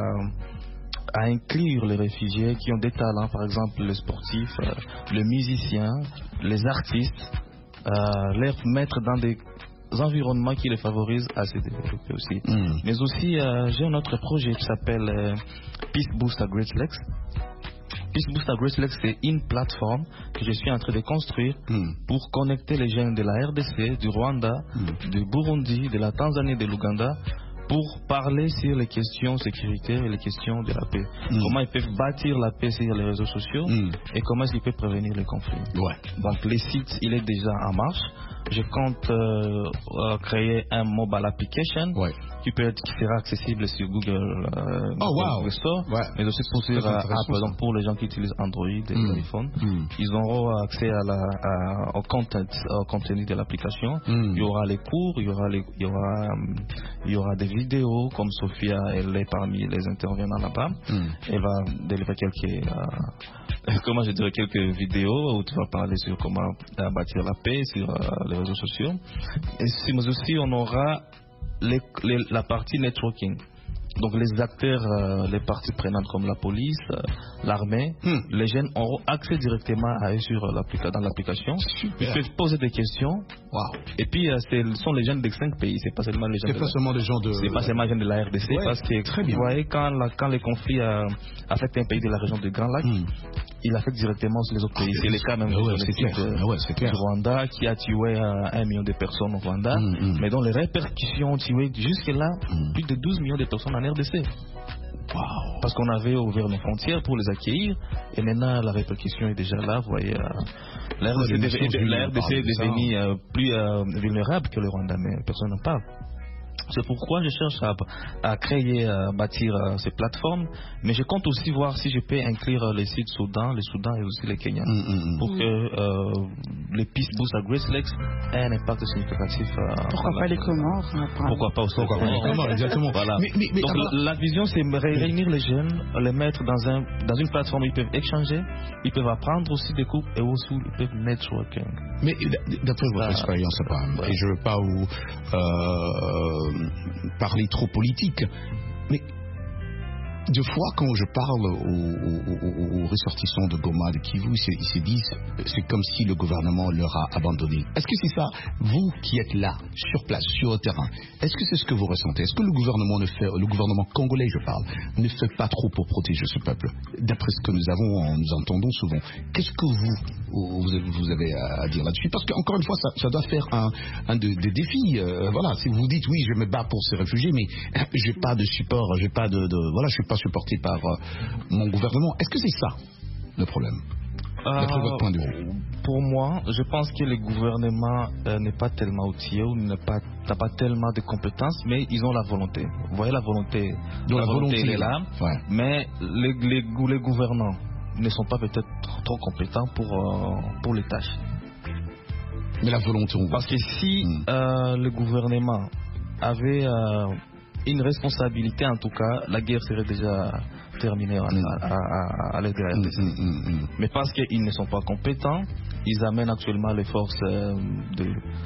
à inclure les réfugiés qui ont des talents, par exemple les sportifs, euh, les musiciens, les artistes, euh, les mettre dans des environnements qui les favorisent à se développer aussi. Mmh. Mais aussi, euh, j'ai un autre projet qui s'appelle euh, Peace Boost à Great Lakes. Peace Boost à Great Lakes, c'est une plateforme que je suis en train de construire mmh. pour connecter les jeunes de la R D C, du Rwanda, mmh. du Burundi, de la Tanzanie, de l'Ouganda, pour parler sur les questions sécuritaires et les questions de la paix. Mmh. Comment ils peuvent bâtir la paix sur les réseaux sociaux mmh. et comment ils peuvent prévenir les conflits. Ouais. Donc les sites, il est déjà en marche. Je compte euh, euh, créer un mobile application ouais. qui peut être, qui sera accessible sur Google, euh, oh, wow. Google Store, ouais. mais aussi pour, sur, à, par exemple, pour les gens qui utilisent Android et mmh. iPhone. Mmh. Ils auront accès à la, à, au, content, au contenu de l'application. Mmh. Il y aura les cours, il y aura, les, il y aura, il y aura des vidéos comme Sophia, elle est parmi les intervenants là-bas. Mmh. Elle va délivrer quelques, euh, comment je dirais, quelques vidéos où tu vas parler sur comment euh, bâtir la paix sur euh, les réseaux sociaux. Et mais aussi on aura les, les, la partie networking. Donc les acteurs, euh, les parties prenantes comme la police, euh, l'armée, hmm. les jeunes auront accès directement à eux sur euh, l'applica- dans l'application. Super. Ils peuvent poser des questions. Wow. Et puis euh, ce sont les jeunes des cinq pays, c'est pas seulement les jeunes. C'est de pas la... seulement les gens de. C'est pas seulement les jeunes de la R D C, ouais, parce que très vous bien. voyez quand, la, quand les conflits euh, affectent un pays de la région du Grand Lac, hmm. il affecte directement sur les autres pays. Ah, c'est le cas même ah ouais, c'est clair. De, ah ouais, c'est clair. du Rwanda qui a tué euh, un million de personnes au Rwanda, hmm, hmm. mais dont les répercussions ont tué jusque-là hmm. plus de douze millions de personnes en R D C. Wow. Parce qu'on avait ouvert nos frontières pour les accueillir et maintenant la répercussion est déjà là. Vous voyez, euh, la R D C, la R D C est devenue euh, plus euh, vulnérable que le Rwanda, mais personne n'en parle. C'est pourquoi je cherche à, à créer, à bâtir euh, ces plateformes, mais je compte aussi voir si je peux inclure les sites Soudan, les Soudan et aussi les Kenyans, mm, mm, pour mm. que euh, les Peace Boost à Great Lakes aient un impact significatif. Euh, pourquoi pas les Comores enfin, Pourquoi pas aussi Pourquoi pas les Comores, exactement. Voilà. Mais, mais, mais, Donc alors... la, la vision, c'est réunir les jeunes, les mettre dans, un, dans une plateforme où ils peuvent échanger, ils peuvent apprendre aussi des cours et aussi ils peuvent networking. Mais d'après votre ah, expérience, ouais. et je ne veux pas vous euh, parler trop politique, mais Deux fois, quand je parle aux, aux, aux ressortissants de Goma, de Kivu, ils se, ils se disent c'est comme si le gouvernement leur a abandonné. Est-ce que c'est ça, vous qui êtes là, sur place, sur le terrain, est-ce que c'est ce que vous ressentez? Est-ce que le gouvernement, ne fait, le gouvernement congolais, je parle, ne fait pas trop pour protéger ce peuple? D'après ce que nous avons, nous entendons souvent. Qu'est-ce que vous, vous avez à dire là-dessus? Parce qu'encore une fois, ça, ça doit faire un, un des de défis. Euh, voilà, si vous dites oui, je me bats pour ces réfugiés, mais j'ai pas de support, j'ai pas de, de voilà, je suis pas supporté par euh, mon gouvernement. Est-ce que c'est ça le problème, d'après euh, votre point de vue? Pour moi, je pense que le gouvernement euh, n'est pas tellement outillé ou n'a pas, pas tellement de compétences, mais ils ont la volonté. Vous voyez, la volonté, Donc, la, la volonté, volonté elle est là, ouais. Mais les, les, les gouvernants ne sont pas peut-être trop compétents pour, euh, pour les tâches. Mais la volonté, on Parce que si hmm. euh, le gouvernement avait euh, une responsabilité, en tout cas, la guerre serait déjà terminée à, à, à, à l'aide de la R D C. Mm, mm, mm. Mais parce qu'ils ne sont pas compétents, ils amènent actuellement les forces euh, de,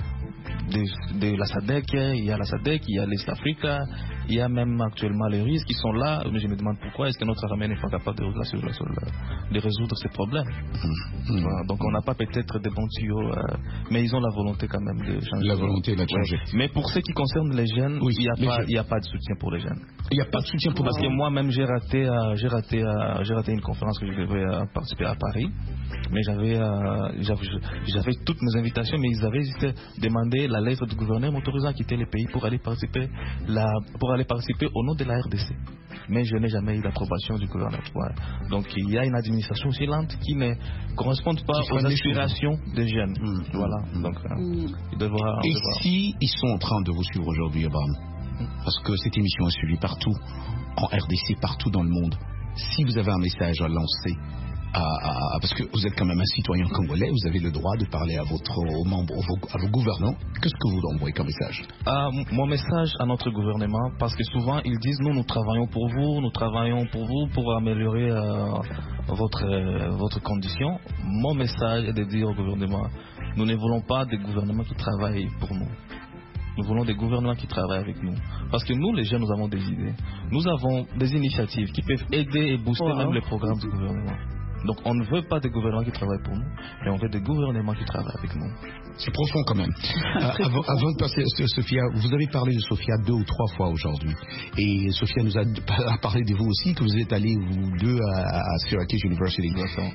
de, de la SADC, il y a la SADC, il y a l'Est Africa, il y a même actuellement les risques qui sont là. Mais je me demande pourquoi est-ce que notre armée n'est pas capable de, de, de résoudre ces problèmes. Mm, voilà. Donc on n'a pas peut-être des bons tuyaux, euh, mais ils ont la volonté quand même de changer. La volonté de changer. Ouais. Mais pour ce qui concerne les jeunes, oui, il n'y a, a pas de soutien pour les jeunes. Il n'y a pas de soutien pour Parce que moi-même j'ai raté, euh, j'ai raté, euh, j'ai raté une conférence que je devais euh, participer à Paris. Mais j'avais, euh, j'avais, j'avais toutes mes invitations, mais ils avaient juste demandé la lettre du gouverneur m'autorisant à quitter le pays pour aller participer, la, pour aller participer au nom de la R D C. Mais je n'ai jamais eu l'approbation du gouverneur. Voilà. Donc il y a une administration aussi lente qui ne correspond pas aux aspirations des jeunes. Mmh. Voilà. Donc euh, mmh. il devra. Et si ils sont en train de vous suivre aujourd'hui, Abraham, mmh. parce que cette émission est suivie partout, en R D C, partout dans le monde, si vous avez un message à lancer. À, à, parce que vous êtes quand même un citoyen congolais, vous avez le droit de parler à, votre, aux membres, à vos, à vos gouvernants. Qu'est-ce que vous envoyez comme message? euh, Mon message à notre gouvernement, parce que souvent ils disent nous, nous travaillons pour vous, nous travaillons pour vous, pour améliorer euh, votre, euh, votre condition. Mon message est de dire au gouvernement, nous ne voulons pas des gouvernements qui travaillent pour nous. Nous voulons des gouvernements qui travaillent avec nous. Parce que nous, les jeunes, nous avons des idées. Nous avons des initiatives qui peuvent aider et booster oh, même les programmes du gouvernement. Donc on ne veut pas des gouvernements qui travaillent pour nous, mais on veut des gouvernements qui travaillent avec nous. C'est profond quand même. euh, avant, avant de passer à Sophia, vous avez parlé de Sophia deux ou trois fois aujourd'hui. Et Sophia nous a, a parlé de vous aussi, que vous êtes allés vous deux à, à Syracuse University.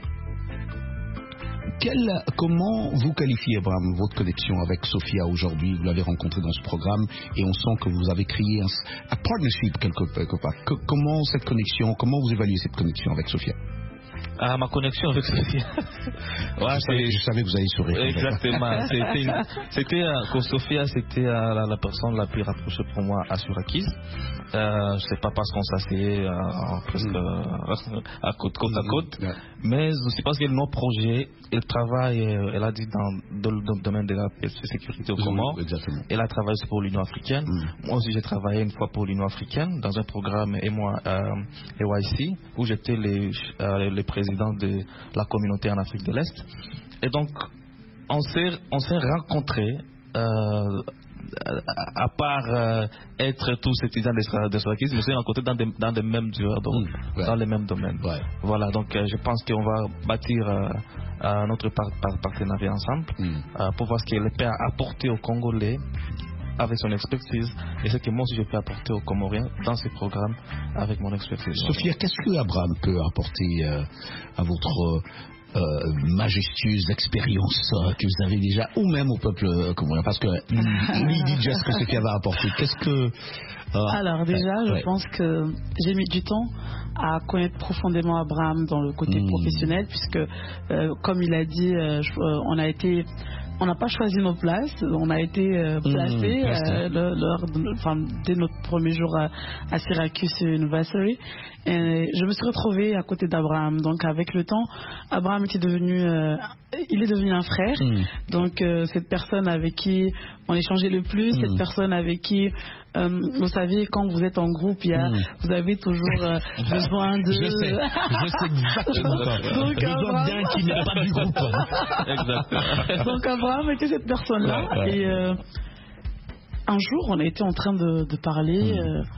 Quel, comment vous qualifiez, Abraham, votre connexion avec Sophia aujourd'hui? Vous l'avez rencontrée dans ce programme et on sent que vous avez créé un, un partnership quelque, quelque part. Que, comment cette connexion, comment vous évaluez cette connexion avec Sophia? Ah, ma connexion avec Sophia. Ouais, je, savais, je savais que vous alliez sourire. Exactement. C'était, une, c'était euh, que Sophia, c'était euh, la, la personne la plus rapprochée pour moi à Syracuse. Euh, je sais pas parce qu'on s'asseyait euh, presque euh, à côte, côte à côte, mm-hmm. mais aussi parce que nos projets, elle travaille, elle a dit dans, dans le domaine de la sécurité au Comores. Mm-hmm. Elle a travaillé pour l'Union africaine. Mm-hmm. Moi aussi, j'ai travaillé une fois pour l'Union africaine dans un programme et moi euh, A Y C où j'étais les, euh, les présidents de la communauté en Afrique de l'Est. Et donc, on s'est, on s'est rencontrés. Euh, à part euh, être tous étudiants de Syracuse, mais c'est rencontrés dans, des, dans, des mêmes, donc, mmh, ouais. dans les mêmes domaines. Ouais. Voilà, donc euh, je pense qu'on va bâtir euh, notre par, par partenariat ensemble mmh. euh, pour voir ce qu'elle peut apporter aux Congolais avec son expertise et ce que moi aussi je peux apporter aux Comoriens dans ces programmes avec mon expertise. Sophia, qu'est-ce que Abraham peut apporter euh, à votre Euh, majestueuse expérience euh, que vous avez déjà, ou même au peuple euh, comorien, parce que lui il dit déjà ce que Sophia va apporter. Qu'est-ce que euh, alors déjà euh, je ouais. pense que j'ai mis du temps à connaître profondément Abraham dans le côté mmh. professionnel, puisque euh, comme il a dit euh, je, euh, on a été on n'a pas choisi nos places, on a été euh, placés mmh, euh, le, lors de, enfin, dès notre premier jour à, à Syracuse University. Et je me suis retrouvée à côté d'Abraham. Donc avec le temps, Abraham était devenu, euh, il est devenu un frère. Mmh. Donc euh, cette personne avec qui on échangeait le plus, mmh. cette personne avec qui, euh, vous savez, quand vous êtes en groupe, il y a, mmh. vous avez toujours euh, besoin de. Je sais, je sais exactement. Donc, je dois bien qu'il n'est pas du groupe. Exactement. Donc Abraham était cette personne-là. Ouais, ouais. Et euh, un jour, on a été en train de, de parler. Mmh. Euh,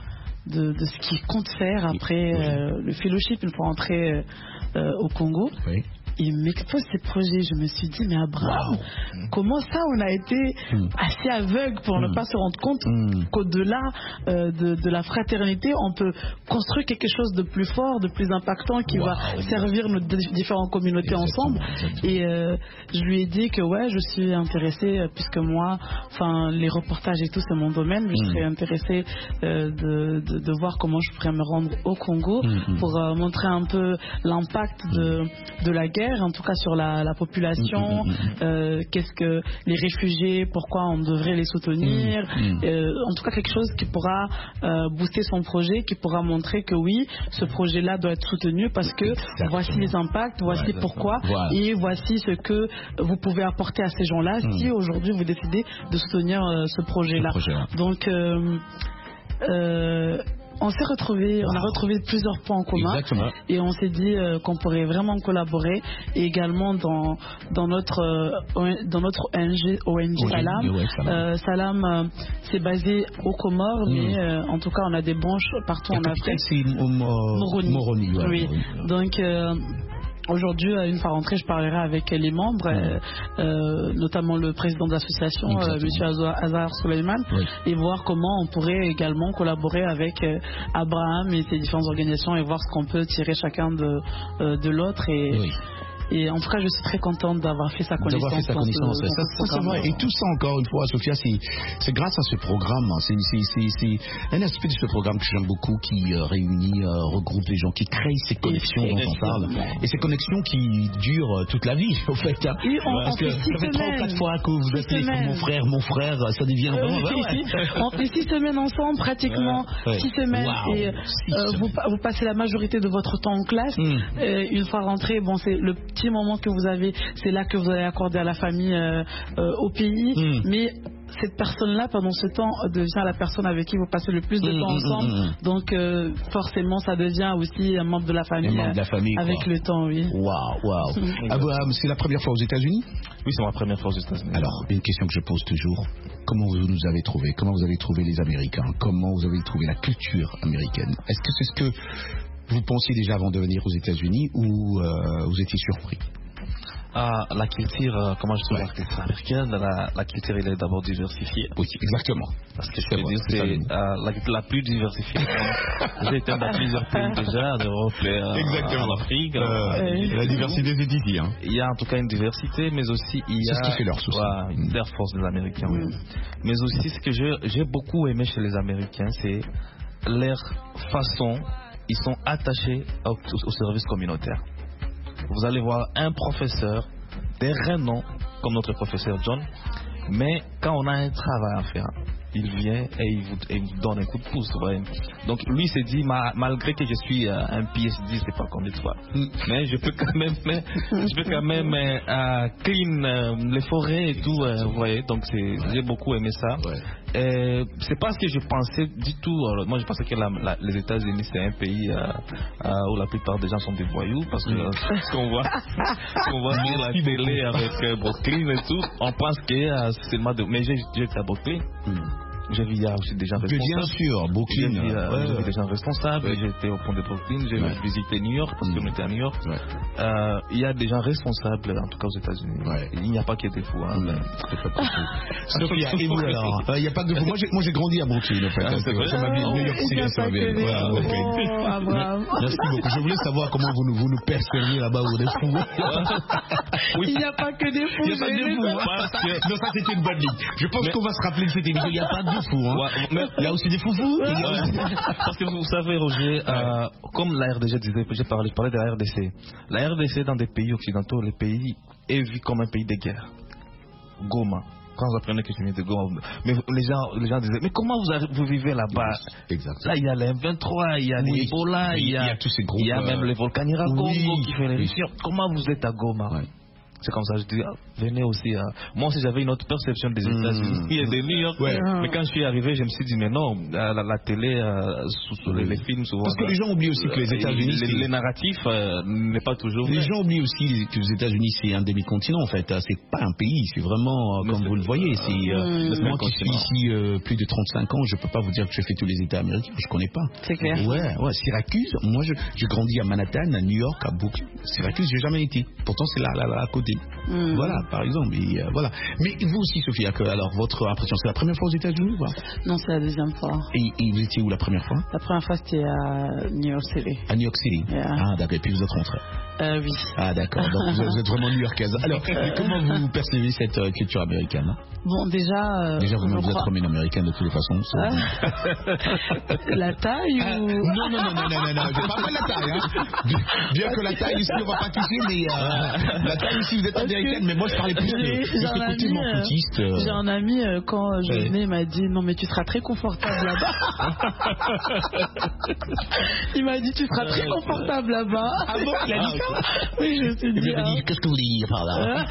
de, de ce qu'il compte faire après oui. euh, le fellowship une fois entré euh, au Congo. Oui. Il m'expose ses projets. Je me suis dit, mais Abraham, wow. comment ça on a été mm. assez aveugle pour mm. ne pas se rendre compte mm. qu'au-delà euh, de, de la fraternité, on peut construire quelque chose de plus fort, de plus impactant qui wow. va servir nos différentes communautés exactement, ensemble. Exactement. Et euh, je lui ai dit que ouais, je suis intéressée, puisque moi, enfin, les reportages et tout, c'est mon domaine, mais mm. je serais intéressée euh, de, de, de voir comment je pourrais me rendre au Congo mm. pour euh, montrer un peu l'impact de, de la guerre, en tout cas sur la, la population, mmh, mmh, euh, qu'est-ce que les réfugiés, pourquoi on devrait les soutenir, mmh, euh, en tout cas quelque chose qui pourra euh, booster son projet, qui pourra montrer que oui, ce projet-là doit être soutenu parce que exactement. Voici les impacts, voici ouais, pourquoi voilà. Et voici ce que vous pouvez apporter à ces gens-là mmh. si aujourd'hui vous décidez de soutenir euh, ce projet-là. Ce projet-là. Donc euh, euh, on s'est retrouvés, wow. on a retrouvé plusieurs points en commun. Exactement. Et on s'est dit euh, qu'on pourrait vraiment collaborer et également dans, dans notre euh, dans notre O N G, O N G oui, Salam. Oui, Salam, euh, Salam euh, c'est basé aux Comores, mm. mais euh, en tout cas on a des branches partout en Afrique. C'est Moroni. Moroni ouais, oui. oui. Donc euh, aujourd'hui, une fois rentrée, je parlerai avec les membres, euh, euh, notamment le président de l'association, euh, M. Azar Suleiman, oui. et voir comment on pourrait également collaborer avec euh, Abraham et ses différentes organisations et voir ce qu'on peut tirer chacun de, euh, de l'autre. Et, oui. Et en tout cas, je suis très contente d'avoir fait sa connaissance. D'avoir fait sa connaissance, ce, ça, ça, ça c'est vrai. Et tout ça, encore une fois, Sophia, c'est, c'est grâce à ce programme. C'est, c'est, c'est, c'est un aspect de ce programme que j'aime beaucoup qui euh, réunit, euh, regroupe les gens, qui crée ces connexions dont on parle. Et ces connexions qui durent euh, toute la vie, au fait. Hein. Et on, Parce on que ça fait trois ou quatre fois que vous appelez mon frère, mon frère, ça devient euh, vraiment. Ouais, ouais. On fait six semaines ensemble, pratiquement. Ouais, six ouais. semaines. Wow. Et six euh, semaines. Vous, vous passez la majorité de votre temps en classe. Mm. Euh, une fois rentré, bon, c'est le petit moment que vous avez, c'est là que vous allez accorder à la famille, euh, euh, au pays, mm. mais cette personne-là, pendant ce temps, devient la personne avec qui vous passez le plus de mmh, temps ensemble. Mmh, mmh. Donc, euh, forcément, ça devient aussi un membre de la famille, de la famille avec quoi. Le temps, oui. Waouh, waouh. Abraham, c'est la première fois aux États-Unis ? Oui, c'est ma première fois aux États-Unis. Alors, une question que je pose toujours. Comment vous nous avez trouvé ? Comment vous avez trouvé les Américains ? Comment vous avez trouvé la culture américaine ? Est-ce que c'est ce que vous pensiez déjà avant de venir aux États-Unis ou euh, vous étiez surpris ? Ah, la culture, euh, comment je trouve ouais. la culture américaine, la, la culture elle est d'abord diversifiée. Oui, exactement. Parce que je peux dire c'est, c'est euh, la, la plus diversifiée. J'ai été dans plusieurs pays déjà, en Europe et euh, en Afrique. Euh, la diversité c'est ici. Hein. Il y a en tout cas une diversité, mais aussi il y a... C'est ce qui fait leur souci. Ouais, une leur force des Américains, mm. oui. Mais aussi ce que j'ai, j'ai beaucoup aimé chez les Américains, c'est leur façon, ils sont attachés au, au service communautaire. Vous allez voir un professeur, des renom comme notre professeur John, mais quand on a un travail à faire, il vient et il vous, et il vous donne un coup de pouce. Ouais. Donc lui s'est dit, ma, malgré que je suis euh, un P H D, c'est pas comme toi, mais je peux quand même, mais, je peux quand même euh, clean euh, les forêts et tout, euh, vous voyez. Donc c'est, j'ai beaucoup aimé ça. Ouais. Euh, c'est pas ce que je pensais du tout. Alors, moi je pensais que la, la, les États-Unis c'est un pays euh, euh, où la plupart des gens sont des voyous parce que euh, ce qu'on voit, ce qu'on voit sur la télé avec euh, Brooklyn et tout, on pense que euh, c'est seulement de... Mais j'ai, j'ai été à Brooklyn. Mm. J'ai vu il y a aussi des gens responsables. Bien sûr, Brooklyn. J'ai vu, euh, ouais, j'ai vu ouais. des gens responsables. Ouais. J'ai été au pont de Brooklyn. J'ai ouais. visité New York parce mmh. qu'on était à New York. Ouais. Euh, il y a des gens responsables, en tout cas aux États-Unis. Ouais. Il n'y a pas que des fous. Hein, mmh. Sophia, et vous alors ? Il n'y a pas de fous. Moi, j'ai, moi, j'ai grandi à Brooklyn, en fait. Ah, c'est vrai. Ça m'a mis New York City, ça m'a bien. Merci beaucoup. Je voulais savoir comment vous nous, vous nous perceviez là-bas où des fous. Oui. Il n'y a pas que des fous. Il n'y a pas que des fous. Non, ça, c'était une bonne ligne. Je pense qu'on va se rappeler de cette émission. Il n'y a pas de fous. Hein. Mais il y a aussi des foufous. Parce que vous savez, Roger, euh, comme la R D C disait, j'ai parlé, je parlais de la R D C. La R D C dans des pays occidentaux, les pays est vu comme un pays de guerre. Goma. Quand vous apprenez que je viens de Goma, mais les gens, les gens disaient, mais comment vous, avez, vous vivez là-bas ? Exactement. Là, il y a les M vingt-trois, il y a oui. les Ebola, il y a, il y a tous ces groupes. Il y a même les volcans Iracongo oui. qui font les ruptures. Comment vous êtes à Goma ? Ouais. c'est comme ça, je dis, ah, venez aussi. Hein. Moi aussi, j'avais une autre perception des États-Unis et de New York. Ouais. Mais quand je suis arrivé, je me suis dit, mais non, la, la, la télé, euh, sous, sous les, les films, souvent. Parce que les gens oublient aussi que les États-Unis. Les, les narratifs euh, n'est pas toujours. Les vrai. gens oublient aussi que les États-Unis, c'est un demi-continent, en fait. C'est pas un pays, c'est vraiment, euh, comme vous le voyez. C'est, euh, mmh. Moi qui suis ici euh, plus de trente-cinq ans, je peux pas vous dire que je fais tous les États américains, je connais pas. C'est clair. Ouais, ouais. Syracuse, moi, je, j'ai grandi à Manhattan, à New York, à Brooklyn. Syracuse, j'ai jamais été. Pourtant, c'est là, là, là, à côté. Mmh. Voilà, par exemple. Et, euh, voilà. Mais vous aussi, Sophia, que, alors votre impression, c'est la première fois aux États-Unis ou pas? Non, c'est la deuxième fois. Et, et vous étiez où la première fois? La première fois, c'était à New York City. À New York City. Yeah. Ah, d'accord. Et puis vous êtes rentré. Euh, oui. Ah, d'accord. Donc vous êtes vraiment new-yorkaise. Alors, comment vous percevez cette euh, culture américaine? Bon, déjà. Euh, déjà, vous, vous êtes comme une américaine de toutes les façons. Ah. La taille ah, ou. Non, non, non, non, non, non, non. Je parle pas de la taille. Hein. Bien que la taille ici, on va pas toucher, mais euh, la taille ici, vous êtes américaine, mais moi, je parlais plus de, de ce côté mentotiste. Euh... J'ai un ami, euh, quand je ouais. venais, il m'a dit non, mais tu seras très confortable là-bas. Il m'a dit tu seras très confortable là-bas. Ah bon, il a dit ça? Oui, je me suis dit. Hein. Qu'est-ce que vous voulez dire par là?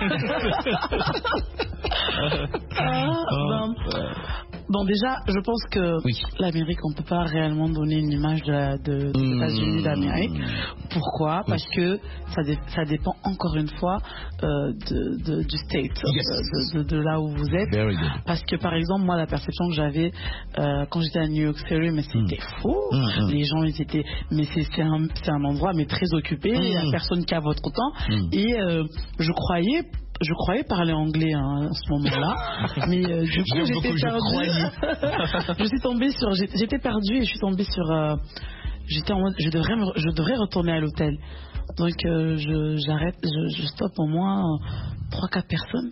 ah, bon. bon, déjà, je pense que oui. l'Amérique, on ne peut pas réellement donner une image de, la, de, des mmh. États-Unis d'Amérique. Pourquoi? oui. Parce que ça, dé, ça dépend encore une fois euh, de, de, du state, yes. de, de, de là où vous êtes. Parce que par exemple, moi, la perception que j'avais euh, quand j'étais à New York City, mais c'était mmh. fou. Mmh. Les gens, ils étaient, mais c'est, c'est, un, c'est un endroit mais très occupé. Il n'y a personne qui a votre temps. Mmh. Et euh, je croyais. Je croyais parler anglais hein, à ce moment-là, mais euh, du coup j'étais perdue. je suis tombée sur, j'étais perdue et je suis tombée sur, euh, j'étais en mode, je devrais, me, je devrais retourner à l'hôtel. Donc euh, je, j'arrête, je, je stoppe au moins trois quatre personnes.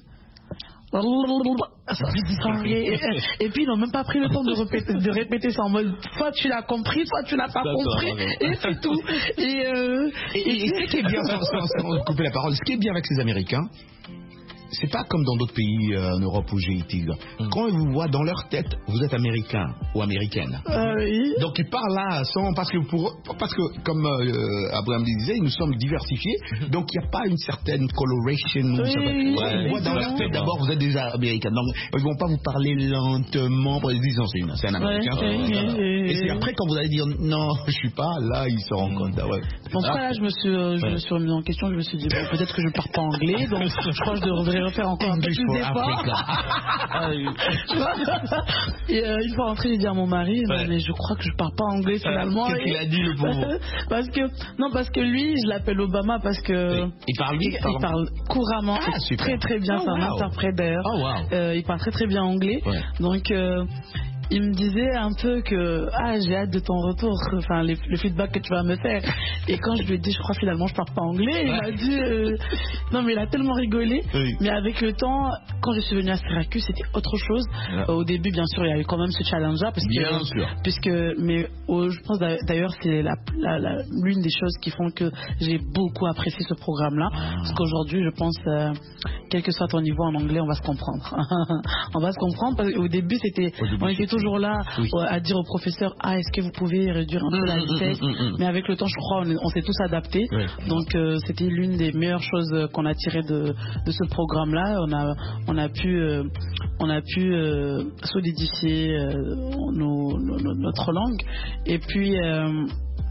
Et, et puis ils n'ont même pas pris le temps de répéter, de répéter ça en mode soit tu l'as compris, soit tu n'as pas D'accord, compris, ouais. et c'est tout. Et, euh, et, et, et ce qui est bien, sans, sans, sans couper la parole, ce qui est bien avec ces Américains, c'est pas comme dans d'autres pays euh, en Europe où j'ai été. Mm. Quand ils vous voient dans leur tête, vous êtes américain ou américaine. Euh, oui. Donc ils parlent là sans parce que pour parce que comme euh, Abraham disait, nous sommes diversifiés. Donc il n'y a pas une certaine coloration. Oui, certaine... ouais, ils voient dans leur tête d'abord vous êtes des Américains. Donc ils vont pas vous parler lentement. Ils disent c'est, c'est un Américain. Ouais, ouais, ouais. Et c'est après quand vous allez dire non, je suis pas là, ils se rendent compte. Ah, ouais. Bon, ça là, je me suis euh, je ouais. me suis remis en question. Je me suis dit bon, peut-être que je parle pas anglais, donc je crois que je devrais refaire encore un peu plus d'efforts. Et euh, une fois rentré, j'ai dit à mon mari, ouais. mais je crois que je parle pas anglais finalement. Qu'est-ce qu'il a dit le pauvre? Parce que non, parce que lui, je l'appelle Obama parce que il parle lui, il, il parle couramment, ah, très très bien. Oh, c'est un wow. interprète d'ailleurs. Oh, wow. euh, il parle très très bien anglais. Ouais. Donc euh, il me disait un peu que ah j'ai hâte de ton retour, enfin les, le feedback que tu vas me faire. Et quand je lui ai dit je crois finalement je parle pas anglais, il m'a dit euh, non mais il a tellement rigolé. Oui. Mais avec le temps, quand je suis venue à Syracuse, c'était autre chose. Ouais. Euh, au début bien sûr il y a eu quand même ce challenge là parce bien que sûr. puisque mais oh, je pense d'ailleurs c'est la, la, la, l'une des choses qui font que j'ai beaucoup apprécié ce programme là. Ah. Parce qu'aujourd'hui je pense euh, quel que soit ton niveau en anglais on va se comprendre. on va se comprendre parce qu'au début c'était on était toujours toujours là oui. à dire au professeur ah est-ce que vous pouvez réduire un peu mmh, la vitesse mmh, mmh, mmh. mais avec le temps je crois on, on s'est tous adaptés oui. donc euh, c'était l'une des meilleures choses qu'on a tirées de, de ce programme là on a, on a pu euh, on a pu euh, solidifier euh, nos, nos, notre langue et puis euh,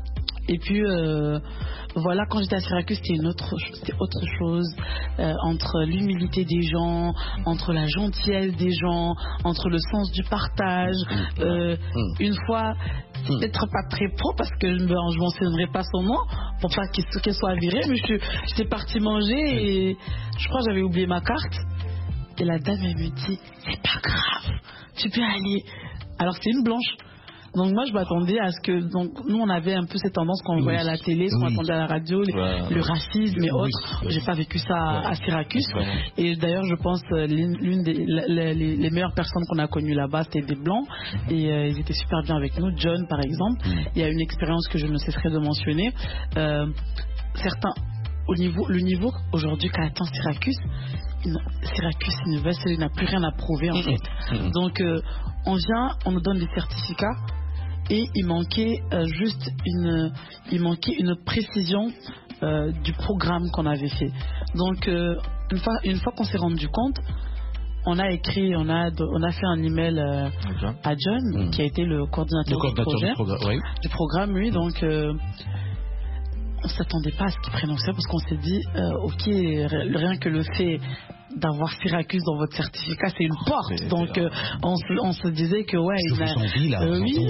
et puis euh, voilà, quand j'étais à Syracuse, c'était une autre, c'était autre chose euh, entre l'humilité des gens, entre la gentillesse des gens, entre le sens du partage. Euh, une fois, peut-être pas très pro parce que je ne mentionnerai pas son nom pour pas qu'il, qu'elle soit virée, mais je, j'étais partie manger et je crois que j'avais oublié ma carte. Et la dame, elle me dit, c'est pas grave, tu peux aller. Alors c'était une blanche. Donc moi je m'attendais à ce que donc nous on avait un peu cette tendance qu'on oui. voyait à la télé, ce qu'on oui. entendait à la radio, les, ouais. le racisme et autres. Oui. J'ai pas vécu ça ouais. à Syracuse. Ouais. Et d'ailleurs je pense l'une des les, les, les meilleures personnes qu'on a connues là-bas c'était des blancs mm-hmm. et euh, ils étaient super bien avec nous. John par exemple, mm. il y a une expérience que je ne cesserai de mentionner. Euh, certains au niveau le niveau aujourd'hui qu'a atteint Syracuse. Syracuse University n'a plus rien à prouver en mm-hmm. fait. Mm-hmm. Donc euh, on vient, on nous donne des certificats. Et il manquait euh, juste une, il manquait une précision euh, du programme qu'on avait fait. Donc, euh, une fois, une fois qu'on s'est rendu compte, on a écrit, on a, on a fait un email euh, okay. à John, mmh. qui a été le coordinateur, le coordinateur du, projet, du, progr- oui. du programme, oui. Donc, euh, on s'attendait pas à ce qu'il prenne au sérieux parce qu'on s'est dit, euh, ok, rien que le fait d'avoir Syracuse dans votre certificat, c'est une porte. C'est, donc, euh, on, se, on se disait que ouais, il a... envie, là, euh, oui.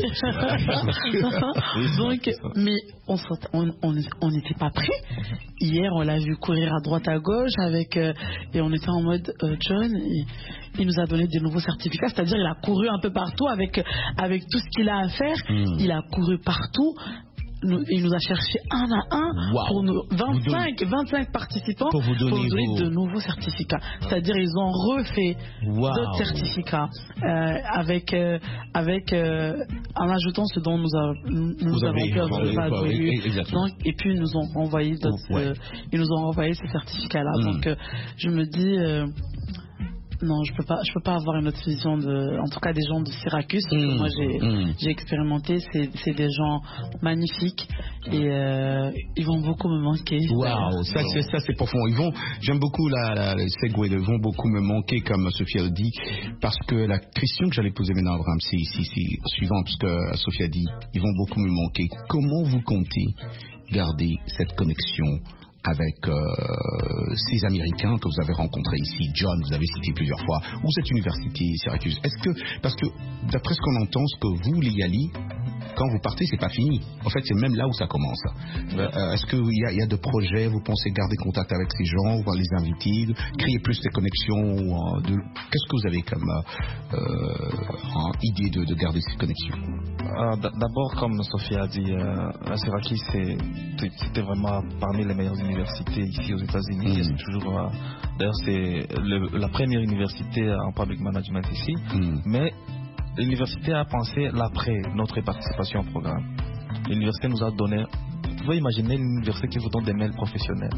Donc, mais on on n'était pas prêt. Hier, on l'a vu courir à droite à gauche avec euh, et on était en mode euh, John. Il, il nous a donné des nouveaux certificats, c'est-à-dire il a couru un peu partout avec avec tout ce qu'il a à faire. Mm. Il a couru partout. Nous, il nous a cherché un à un wow. pour nous vingt-cinq, vingt-cinq participants pour vous donner, pour nous donner vos... de nouveaux certificats. C'est-à-dire ils ont refait wow. d'autres certificats euh, avec euh, avec euh, en ajoutant ce dont nous, a, nous, nous avons pu avoir et puis ils nous ont envoyé d'autres, ouais. euh, ils nous ont envoyé ces certificats-là. Mm. Donc euh, je me dis euh, non, je peux pas, je peux pas avoir une autre vision de, en tout cas des gens de Syracuse. Parce que mmh, moi, j'ai, mmh. j'ai expérimenté. C'est, c'est des gens magnifiques et euh, ils vont beaucoup me manquer. Waouh, ça c'est ça c'est profond. Ils vont, j'aime beaucoup la, la le segue. Ils vont beaucoup me manquer, comme Sophia le dit, parce que la question que j'allais poser maintenant à Abraham, c'est, c'est, c'est suivante, parce que Sophia dit, ils vont beaucoup me manquer. Comment vous comptez garder cette connexion avec euh, ces Américains que vous avez rencontrés ici? John, vous avez cité plusieurs fois, ou cette université Syracuse. Est-ce que, parce que d'après ce qu'on entend, ce que vous, les Yali, quand vous partez, c'est pas fini. En fait, c'est même là où ça commence. Euh, est-ce qu'il y a, il y a de projets, vous pensez garder contact avec ces gens, voir les inviter, créer plus de connexions euh, de... Qu'est-ce que vous avez comme euh, euh, idée de, de garder ces connexions? euh, D'abord, comme Sophie a dit, euh, la Syracuse, c'est, c'était vraiment parmi les meilleures universités ici aux États-Unis. Mm. C'est toujours, euh, d'ailleurs, c'est le, la première université en public management ici. Mm. Mais l'université a pensé l'après notre participation au programme. L'université nous a donné, vous pouvez imaginer une université qui vous donne des mails professionnels.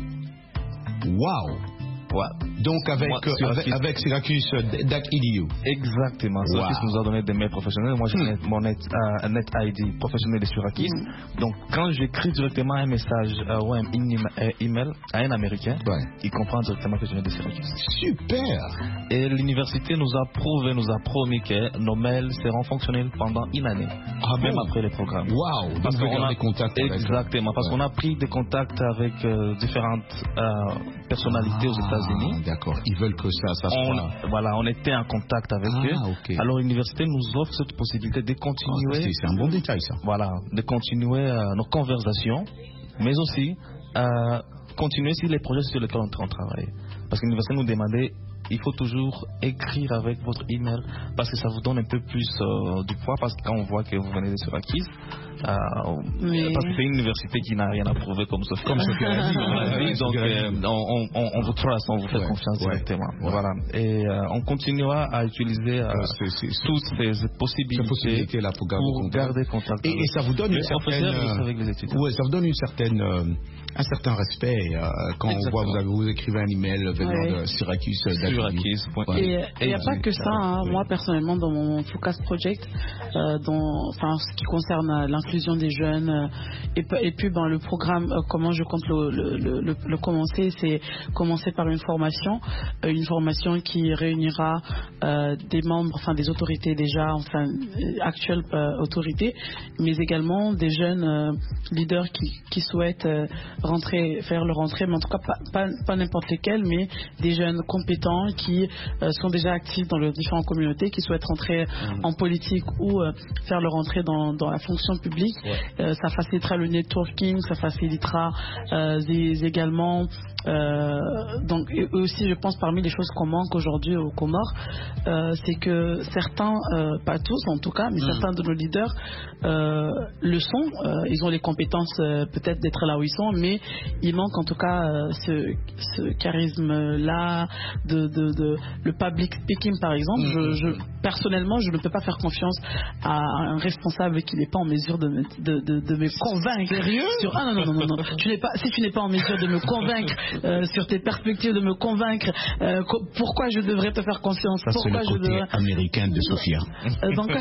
Waouh! Ouais. Donc avec, moi, euh, avec, avec Syracuse D A C E D U. Exactement. Syracuse wow. nous a donné des mails professionnels. Moi j'ai mm. mon net, euh, net I D professionnel de Syracuse. Mm. Donc quand j'écris directement un message euh, ou un email à un Américain, ouais. il comprend directement que je viens de Syracuse. Super. Et l'université nous a prouvé, nous a promis que nos mails seront fonctionnels pendant une année. Ah même bon? après les programmes. Waouh. Parce qu'on a des contacts. Exactement. Avec... Parce ouais. qu'on a pris des contacts avec euh, différentes euh, personnalités ah. aux États-Unis. Ah, d'accord, ils veulent que ça, ça on, soit... Voilà, on était en contact avec ah, eux. Okay. Alors l'université nous offre cette possibilité de continuer. Ah, c'est, c'est un bon détail, ça. Voilà, de continuer euh, nos conversations, mais aussi euh, continuer sur les projets sur lesquels on travaille. Parce que l'université nous demandait, il faut toujours écrire avec votre email parce que ça vous donne un peu plus euh, du poids, parce que quand on voit que vous venez de Syracuse, euh, oui. parce que c'est une université qui n'a rien à prouver comme Sophie. Comme Sophie a dit. Oui, donc euh, on, on, on vous trust, on vous fait ouais, confiance ouais, directement. Ouais. Voilà. Et euh, on continuera à utiliser euh, ouais, c'est, c'est, c'est, toutes ces possibilités, possibilités là pour garder pour contact. Garder contact et, et ça vous donne une certaine, avec les étudiants. Ouais, ça vous donne une certaine, euh, un certain respect euh, quand Exactement. on voit vous, avez, vous écrivez un email venant ouais. de Syracuse. Syracuse. Et il n'y a pas que ça. Hein. Oui. Moi personnellement, dans mon Focus Project, euh, dans, enfin, ce qui concerne l'inclusion des jeunes, euh, et, et puis ben, le programme, euh, comment je compte le, le, le, le, le commencer, c'est commencer par une formation, euh, une formation qui réunira euh, des membres, enfin des autorités déjà, enfin actuelles euh, autorités, mais également des jeunes euh, leaders qui, qui souhaitent euh, rentrer, faire leur rentrée, mais en tout cas pas, pas, pas n'importe lesquels, mais des jeunes compétents qui euh, sont déjà actifs dans les différentes communautés, qui souhaitent rentrer mmh. en politique ou euh, faire leur entrée dans, dans la fonction publique. Ouais. Euh, ça facilitera le networking, ça facilitera euh, des, également euh, donc et aussi je pense parmi les choses qu'on manque aujourd'hui aux Comores, euh, c'est que certains, euh, pas tous en tout cas, mais mmh. certains de nos leaders euh, le sont, euh, ils ont les compétences euh, peut-être d'être là où ils sont, mais il manque en tout cas euh, ce, ce charisme là de, de, de le public speaking par exemple. Mmh. Je, je, personnellement je ne peux pas faire confiance à un responsable qui n'est pas en mesure de me, de, de, de me convaincre. Sérieux? Sur... Ah non non non non, non. Tu n'es pas, si tu n'es pas en mesure de me convaincre euh, sur tes perspectives de me convaincre euh, co- pourquoi je devrais te faire confiance. Ça, pourquoi c'est le je côté devrais... américain de Sophia. Euh, donc,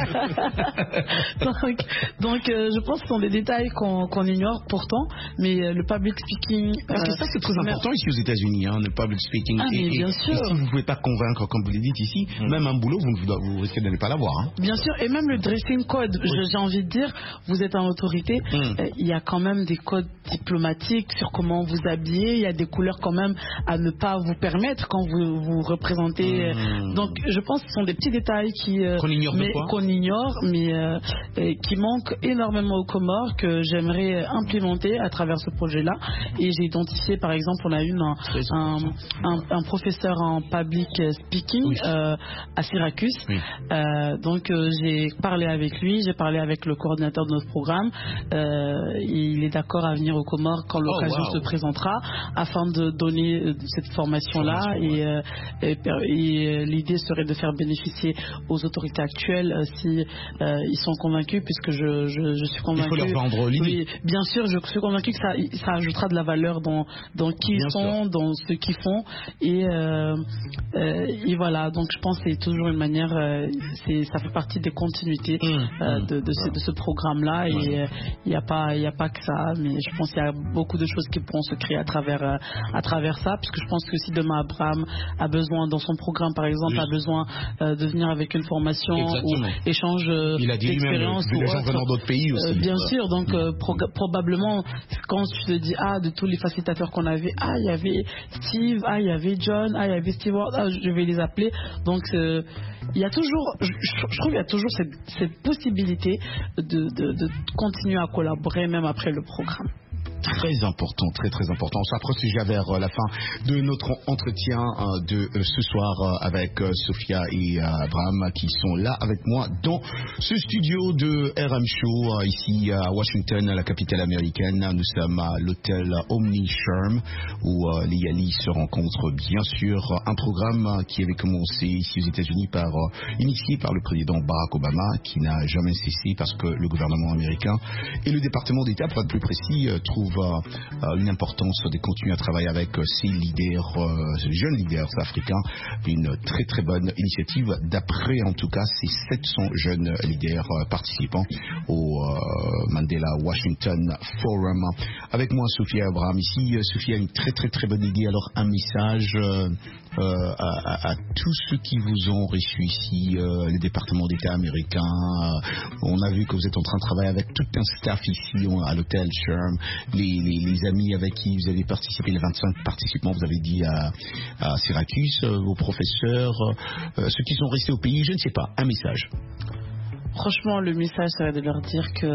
donc, donc euh, je pense que ce sont des détails qu'on qu'on ignore pourtant, mais euh, le public speaking. Parce que euh, ça, c'est très important ici aux États-Unis, hein, le public speaking. Ah, et, mais bien et, sûr. et si vous ne pouvez pas convaincre, comme vous le dites ici, mm. même un boulot, vous, vous, vous risquez de ne pas l'avoir. Hein. Bien sûr, et même le dressing code, oui. j'ai envie de dire, vous êtes en autorité, mm. euh, il y a quand même des codes diplomatiques sur comment vous habiller, il y a des couleurs quand même à ne pas vous permettre quand vous vous représentez. Mm. Donc, je pense que ce sont des petits détails qui euh, qu'on ignore, mais, qu'on ignore, mais euh, euh, qui manquent énormément aux Comores, que j'aimerais implémenter à travers ce projet-là. Et j'ai identifié, par exemple, on a eu un, un, un, un professeur en public speaking oui. euh, à Syracuse. Oui. Euh, donc, euh, j'ai parlé avec lui, j'ai parlé avec le coordinateur de notre programme. Euh, il est d'accord à venir aux Comores quand l'occasion oh, wow. se présentera, afin de donner cette formation-là. Formation, et, ouais. euh, et, et l'idée serait de faire bénéficier aux autorités actuelles euh, si euh, ils sont convaincus, puisque je, je, je suis convaincu. Il faut leur vendre l'idée. Oui, bien sûr, je suis convaincu que ça, ça ajoutera de la valeur dans, dans qui bien ils sont, sûr. Dans ce qu'ils font. Et, euh, euh, et voilà, donc je pense que c'est toujours une manière, euh, c'est, ça fait partie des continuités mmh, euh, mmh, de, de, ce, de ce programme-là. Ouais. Et il n'y a pas, il n'y a pas que ça, mais je pense qu'il y a beaucoup de choses qui pourront se créer à travers, euh, à travers ça, puisque je pense que si demain Abraham a besoin, dans son programme par exemple, oui. a besoin euh, de venir avec une formation Exactement. Ou échange euh, d'expérience ou les gens venant d'autres pays aussi. Euh, bien sûr, donc euh, pro- probablement quand tu te dis ah de tous les facilitateurs qu'on avait, ah il y avait Steve, ah il y avait John, ah il y avait Stewart, ah je vais les appeler. Donc euh, il y a toujours, je, je trouve qu'il y a toujours cette, cette possibilité de, de, de continuer à collaborer même après le programme. Très important, très très important. On s'approche déjà vers la fin de notre entretien de ce soir avec Sophia et Abraham qui sont là avec moi dans ce studio de R M Show ici à Washington, la capitale américaine. Nous sommes à l'hôtel Omni Sherm où les Yalis se rencontrent. Bien sûr, un programme qui avait commencé ici aux États-Unis par initié par le président Barack Obama, qui n'a jamais cessé parce que le gouvernement américain et le département d'État, pour être plus précis, trouvent Euh, une importance de continuer à travailler avec euh, ces leaders, euh, ces jeunes leaders africains. Une très très bonne initiative d'après en tout cas ces sept cents jeunes leaders euh, participants au euh, Mandela Washington Forum. Avec moi Sophia Abraham ici. Sophia a une très très très bonne idée. Alors un message euh, euh, à, à tous ceux qui vous ont reçu ici, euh, le département d'État américain. Euh, on a vu que vous êtes en train de travailler avec tout un staff ici à l'hôtel Sherm. Les Les, les amis avec qui vous avez participé, les vingt-cinq participants, vous avez dit à, à Syracuse, euh, vos professeurs, euh, ceux qui sont restés au pays, je ne sais pas, un message. Franchement, le message serait de leur dire que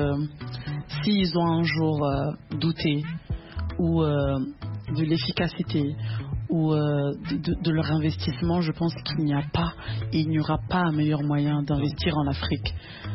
s'ils ont un jour euh, douté ou euh, de l'efficacité ou euh, de, de, de leur investissement, je pense qu'il n'y a pas et il n'y aura pas un meilleur moyen d'investir en Afrique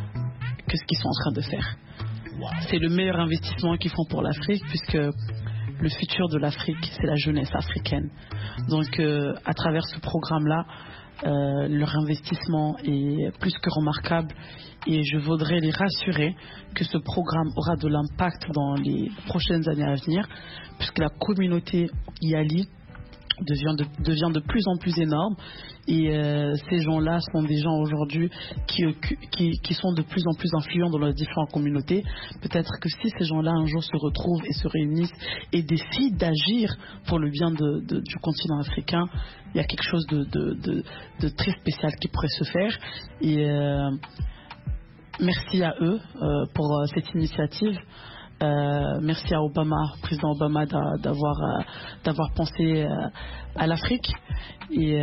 que ce qu'ils sont en train de faire. C'est le meilleur investissement qu'ils font pour l'Afrique, puisque le futur de l'Afrique, c'est la jeunesse africaine. Donc, euh, à travers ce programme-là, euh, leur investissement est plus que remarquable. Et je voudrais les rassurer que ce programme aura de l'impact dans les prochaines années à venir, puisque la communauté Yali devient de, devient de plus en plus énorme. Et euh, ces gens-là sont des gens aujourd'hui qui, qui, qui sont de plus en plus influents dans leurs différentes communautés. Peut-être que si ces gens-là un jour se retrouvent et se réunissent et décident d'agir pour le bien de, de, du continent africain, il y a quelque chose de, de, de, de très spécial qui pourrait se faire. Et euh, merci à eux euh, pour euh, cette initiative. Euh, merci à Obama, président Obama, d'avoir, euh, d'avoir pensé euh, à l'Afrique. Et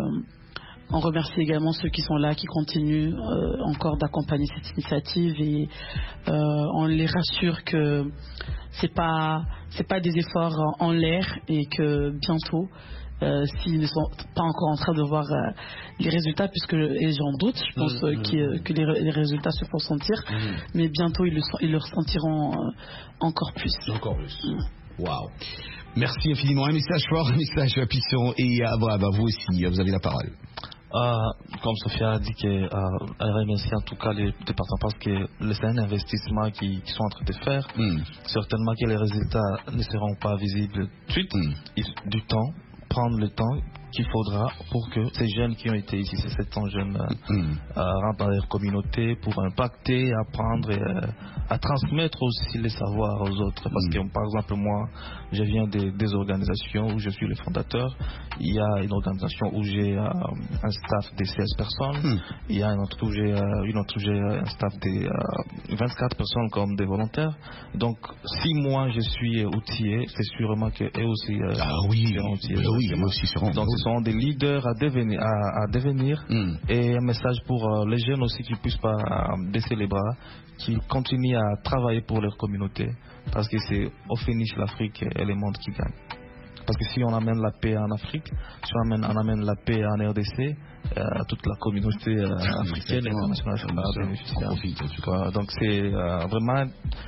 euh, on remercie également ceux qui sont là, qui continuent euh, encore d'accompagner cette initiative. Et euh, on les rassure que c'est pas, c'est pas des efforts en l'air et que bientôt, Euh, s'ils ne sont pas encore en train de voir euh, les résultats, puisque et j'en doute, je pense mmh, euh, mmh. que les, les résultats se font sentir, mmh. mais bientôt ils le, ils le ressentiront euh, encore plus. Encore plus. Mmh. Waouh. Merci infiniment. Un message fort, un message puissant. Et à, à vous aussi, vous avez la parole. Euh, comme Sophia a dit qu'elle euh, remercie en tout cas les départements parce que c'est un investissement qu'ils qui sont en train de faire. Mm. Certainement que les résultats ne seront pas visibles tout de suite. Mm. Il, du temps, prendre le temps qu'il faudra pour que ces jeunes qui ont été ici, ces sept cents jeunes, euh, mm. euh, rentrent dans leur communauté pour impacter, apprendre et euh, à transmettre aussi les savoirs aux autres. Parce mm. que, par exemple, moi, je viens des, des organisations où je suis le fondateur. Il y a une organisation où j'ai euh, un staff de seize personnes. Mm. Il y a une autre où j'ai euh, une autre où j'ai un staff de euh, vingt-quatre personnes comme des volontaires. Donc, si moi je suis outillé, c'est sûrement qu'eux aussi euh, ah oui, seront outillés. Oui, oui, eux aussi seront. Donc, ce sont des leaders à devenir, à, à devenir mm. et un message pour euh, les jeunes aussi qui ne puissent pas euh, baisser les bras, qui continuent à travailler pour leur communauté, parce que c'est au finish l'Afrique et le monde qui gagnent. Parce que si on amène la paix en Afrique, si on amène, on amène la paix en R D C, euh, toute la communauté euh, africaine et internationale sera bénéficiaire. Donc c'est euh, vraiment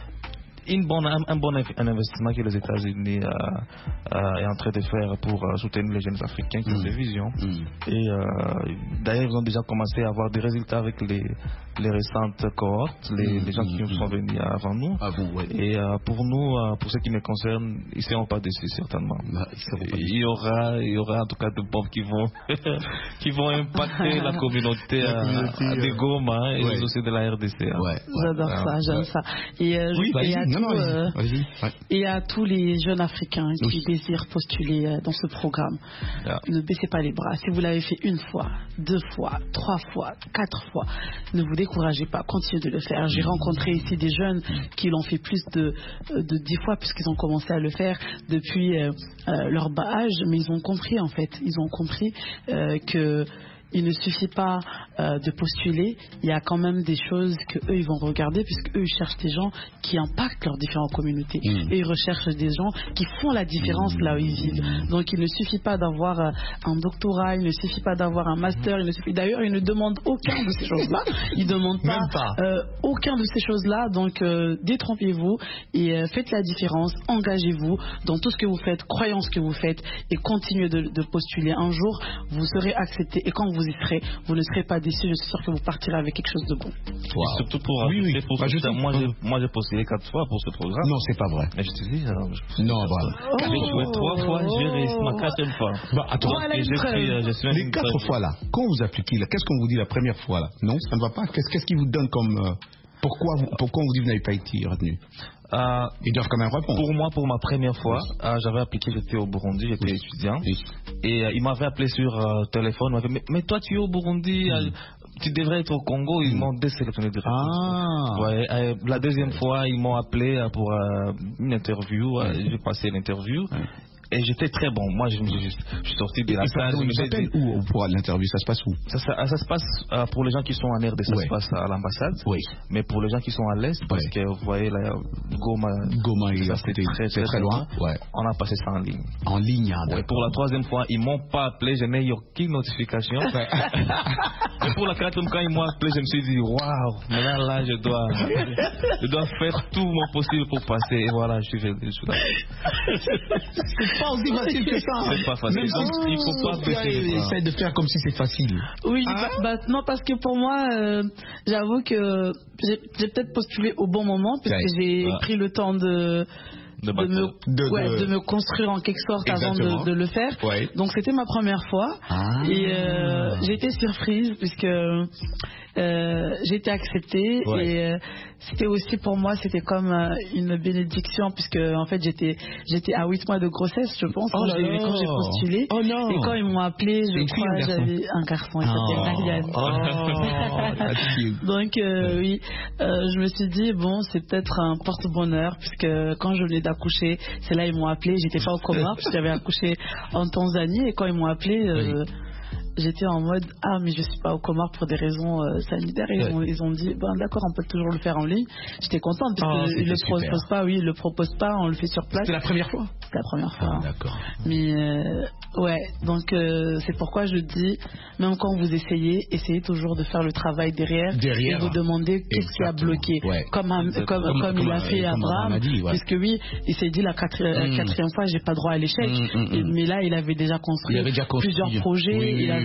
Une bonne, un, un bon un investissement que les États-Unis euh, euh, est en train de faire pour euh, soutenir les jeunes Africains qui mmh. ont des visions. Mmh. Et euh, d'ailleurs, ils ont déjà commencé à avoir des résultats avec les, les récentes cohortes, les, mmh. les gens qui mmh. sont venus avant nous. Ah bon, ouais. Et euh, pour nous, euh, pour ce qui me concerne, ils ne seront pas déçus certainement. Bah, il y aura, il y aura en tout cas de bombes qui vont, qui vont impacter la communauté, la communauté euh, euh, des Goma et ouais. aussi de la R D C. Hein. Ouais. J'adore ouais. ça, j'aime ouais. ça. Et euh, oui, et à, non, tout, non, euh, ouais. et à tous les jeunes Africains qui oui. désirent postuler euh, dans ce programme, yeah. ne baissez pas les bras. Si vous l'avez fait une fois, deux fois, trois fois, quatre fois, ne vous découragez pas, continuez de le faire. J'ai rencontré ici des jeunes qui l'ont fait plus de, de dix fois puisqu'ils ont commencé à le faire depuis euh, euh, leur bas âge, mais ils ont compris en fait, ils ont compris euh, que il ne suffit pas euh, de postuler, il y a quand même des choses qu'eux ils vont regarder puisque eux ils cherchent des gens qui impactent leurs différentes communautés mmh. et ils recherchent des gens qui font la différence mmh. là où ils vivent. Donc il ne suffit pas d'avoir euh, un doctorat, il ne suffit pas d'avoir un master, il ne suffit... d'ailleurs ils ne demandent aucun de ces choses-là, ils ne demandent pas, pas. Euh, aucun de ces choses-là, donc euh, détrompez-vous et euh, faites la différence, engagez-vous dans tout ce que vous faites, croyez en ce que vous faites et continuez de, de postuler. Un jour vous serez accepté et quand vous Vous y serez, vous ne serez pas déçus, je suis sûr que vous partirez avec quelque chose de bon. Wow. Surtout pour oui, oui. Pour bah, je ça, moi, j'ai, moi j'ai postulé quatre fois pour ce programme. Non, c'est pas vrai. Mais je te dis, alors, je... non, voilà. Oh. J'ai joué trois fois, j'ai réussi ma quatrième fois. Bah, attends, les quatre fois là, quand vous appliquez là, qu'est-ce qu'on vous dit la première fois là? Non, ça ne va pas. Qu'est-ce, qu'est-ce qui vous donne comme euh, pourquoi vous, pourquoi on vous dit que vous n'avez pas été retenu? Euh, Ils doivent quand même répondre. Pour moi, pour ma première fois, oui. euh, j'avais appliqué, j'étais au Burundi, j'étais oui. étudiant. Oui. Et euh, ils m'avaient appelé sur euh, téléphone, ils m'avaient dit, mais, mais toi tu es au Burundi, mm. euh, tu devrais être au Congo. Ils mm. m'ont désélectionné de ah. ouais, euh, La deuxième fois, ils m'ont appelé euh, pour euh, une interview, euh, j'ai passé l'interview. Ouais. Et j'étais très bon. Moi, je, je, je suis sorti de la salle. Ils vous appellent où pour l'interview? Ça se passe où? ça, ça, ça se passe euh, pour les gens qui sont en R D C, ça ouais. se passe à l'ambassade. Oui. Mais pour les gens qui sont à l'Est, parce ouais. que vous voyez, là, Goma, Goma ça, c'était très, très, très loin. Ouais. On a passé ça en ligne. En ligne, hein, ouais. Pour la troisième fois, ils m'ont pas appelé, je n'ai eu aucune notification. Ouais. Et pour la quatrième, quand ils m'ont appelé, je me suis dit, waouh, maintenant là, je dois, je dois faire tout mon possible pour passer. Et voilà, je suis venu. C'est pas aussi facile que ça. C'est pas facile. Même si il faut pas baisser. Essaye de faire comme si c'est facile. Oui, ah. bah, bah, non, parce que pour moi, euh, j'avoue que j'ai, j'ai peut-être postulé au bon moment, puisque ouais. j'ai ah. pris le temps de. De, de, me, de, ouais, de... de me construire en quelque sorte Exactement. avant de, de le faire. Ouais. Donc c'était ma première fois ah. et euh, j'ai été surprise puisque euh, j'ai été acceptée ouais. et euh, c'était aussi pour moi c'était comme euh, une bénédiction puisque en fait j'étais j'étais à huit mois de grossesse je pense oh quand, j'ai, quand j'ai postulé oh non. et quand ils m'ont appelé je C'est crois j'avais un garçon il s'appelait Marianne. Oh. Donc euh, oui euh, je me suis dit bon c'est peut-être un porte-bonheur puisque quand je venais d'accoucher c'est là ils m'ont appelé j'étais pas au coma parce que j'avais accouché en Tanzanie et quand ils m'ont appelé euh, oui. j'étais en mode ah mais je suis pas au Comores pour des raisons euh, sanitaires et ils, ont, ils ont dit ben d'accord on peut toujours le faire en ligne. J'étais contente parce qu'ils oh, le proposent pas, oui ils le proposent pas, on le fait sur place. C'était la première fois. C'était la première fois. Ah, d'accord. Mais euh, ouais donc euh, c'est pourquoi je dis même quand vous essayez, essayez toujours de faire le travail derrière, derrière. et vous demandez qu'est-ce qui a bloqué. Ouais. Comme, un, comme, comme, comme, comme il a fait Abraham, dit, ouais. puisque oui il s'est dit la quatrième, mm. quatrième fois j'ai pas droit à l'échec, mm, mm, mm. Et, mais là il avait déjà construit, il avait déjà construit. plusieurs projets, oui, il avait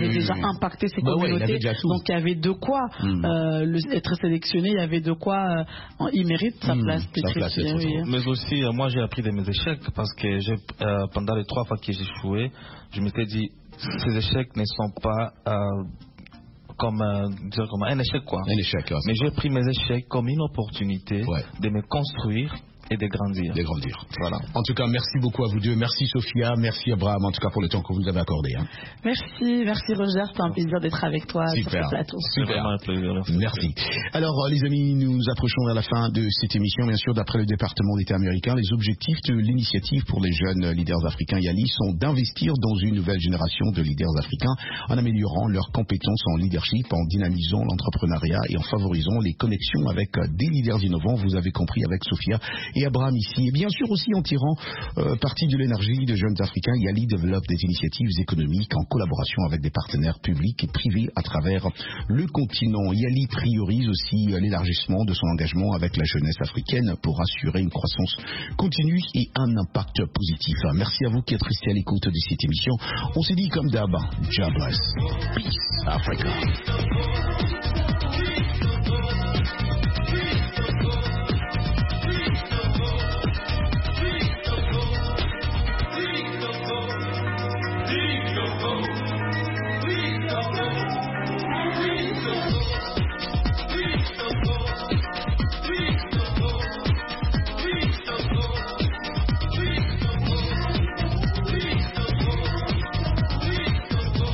avait oui, déjà oui. impacté ces bah communautés. Ouais, il donc il y avait de quoi mm. euh, le, être sélectionné, il y avait de quoi euh, il mérite sa mm. place. Sa place bien, oui. Mais aussi, euh, moi j'ai appris de mes échecs parce que j'ai, euh, pendant les trois fois que j'ai échoué, je m'étais dit ces échecs ne sont pas euh, comme, euh, dire comme un échec quoi. Un échec. Là, mais j'ai pris mes échecs comme une opportunité ouais. de me construire et de grandir. De grandir. Voilà. En tout cas, merci beaucoup à vous deux. Merci Sophia, merci Abraham, en tout cas pour le temps que vous nous avez accordé. Hein. Merci, merci Roger, c'est un plaisir d'être avec toi Super. sur ce plateau. Super. Un plaisir, merci. Merci. Alors les amis, nous approchons vers la fin de cette émission. Bien sûr, d'après le département d'État américain, les objectifs de l'initiative pour les jeunes leaders africains Yali sont d'investir dans une nouvelle génération de leaders africains en améliorant leurs compétences en leadership, en dynamisant l'entrepreneuriat et en favorisant les connexions avec des leaders innovants. Vous avez compris avec Sophia et Abraham ici. Et bien sûr aussi en tirant euh, parti de l'énergie de jeunes Africains, Yali développe des initiatives économiques en collaboration avec des partenaires publics et privés à travers le continent. Yali priorise aussi euh, l'élargissement de son engagement avec la jeunesse africaine pour assurer une croissance continue et un impact positif. Merci à vous qui êtes restés à l'écoute de cette émission. On s'est dit comme d'hab, God bless. Peace, Africa.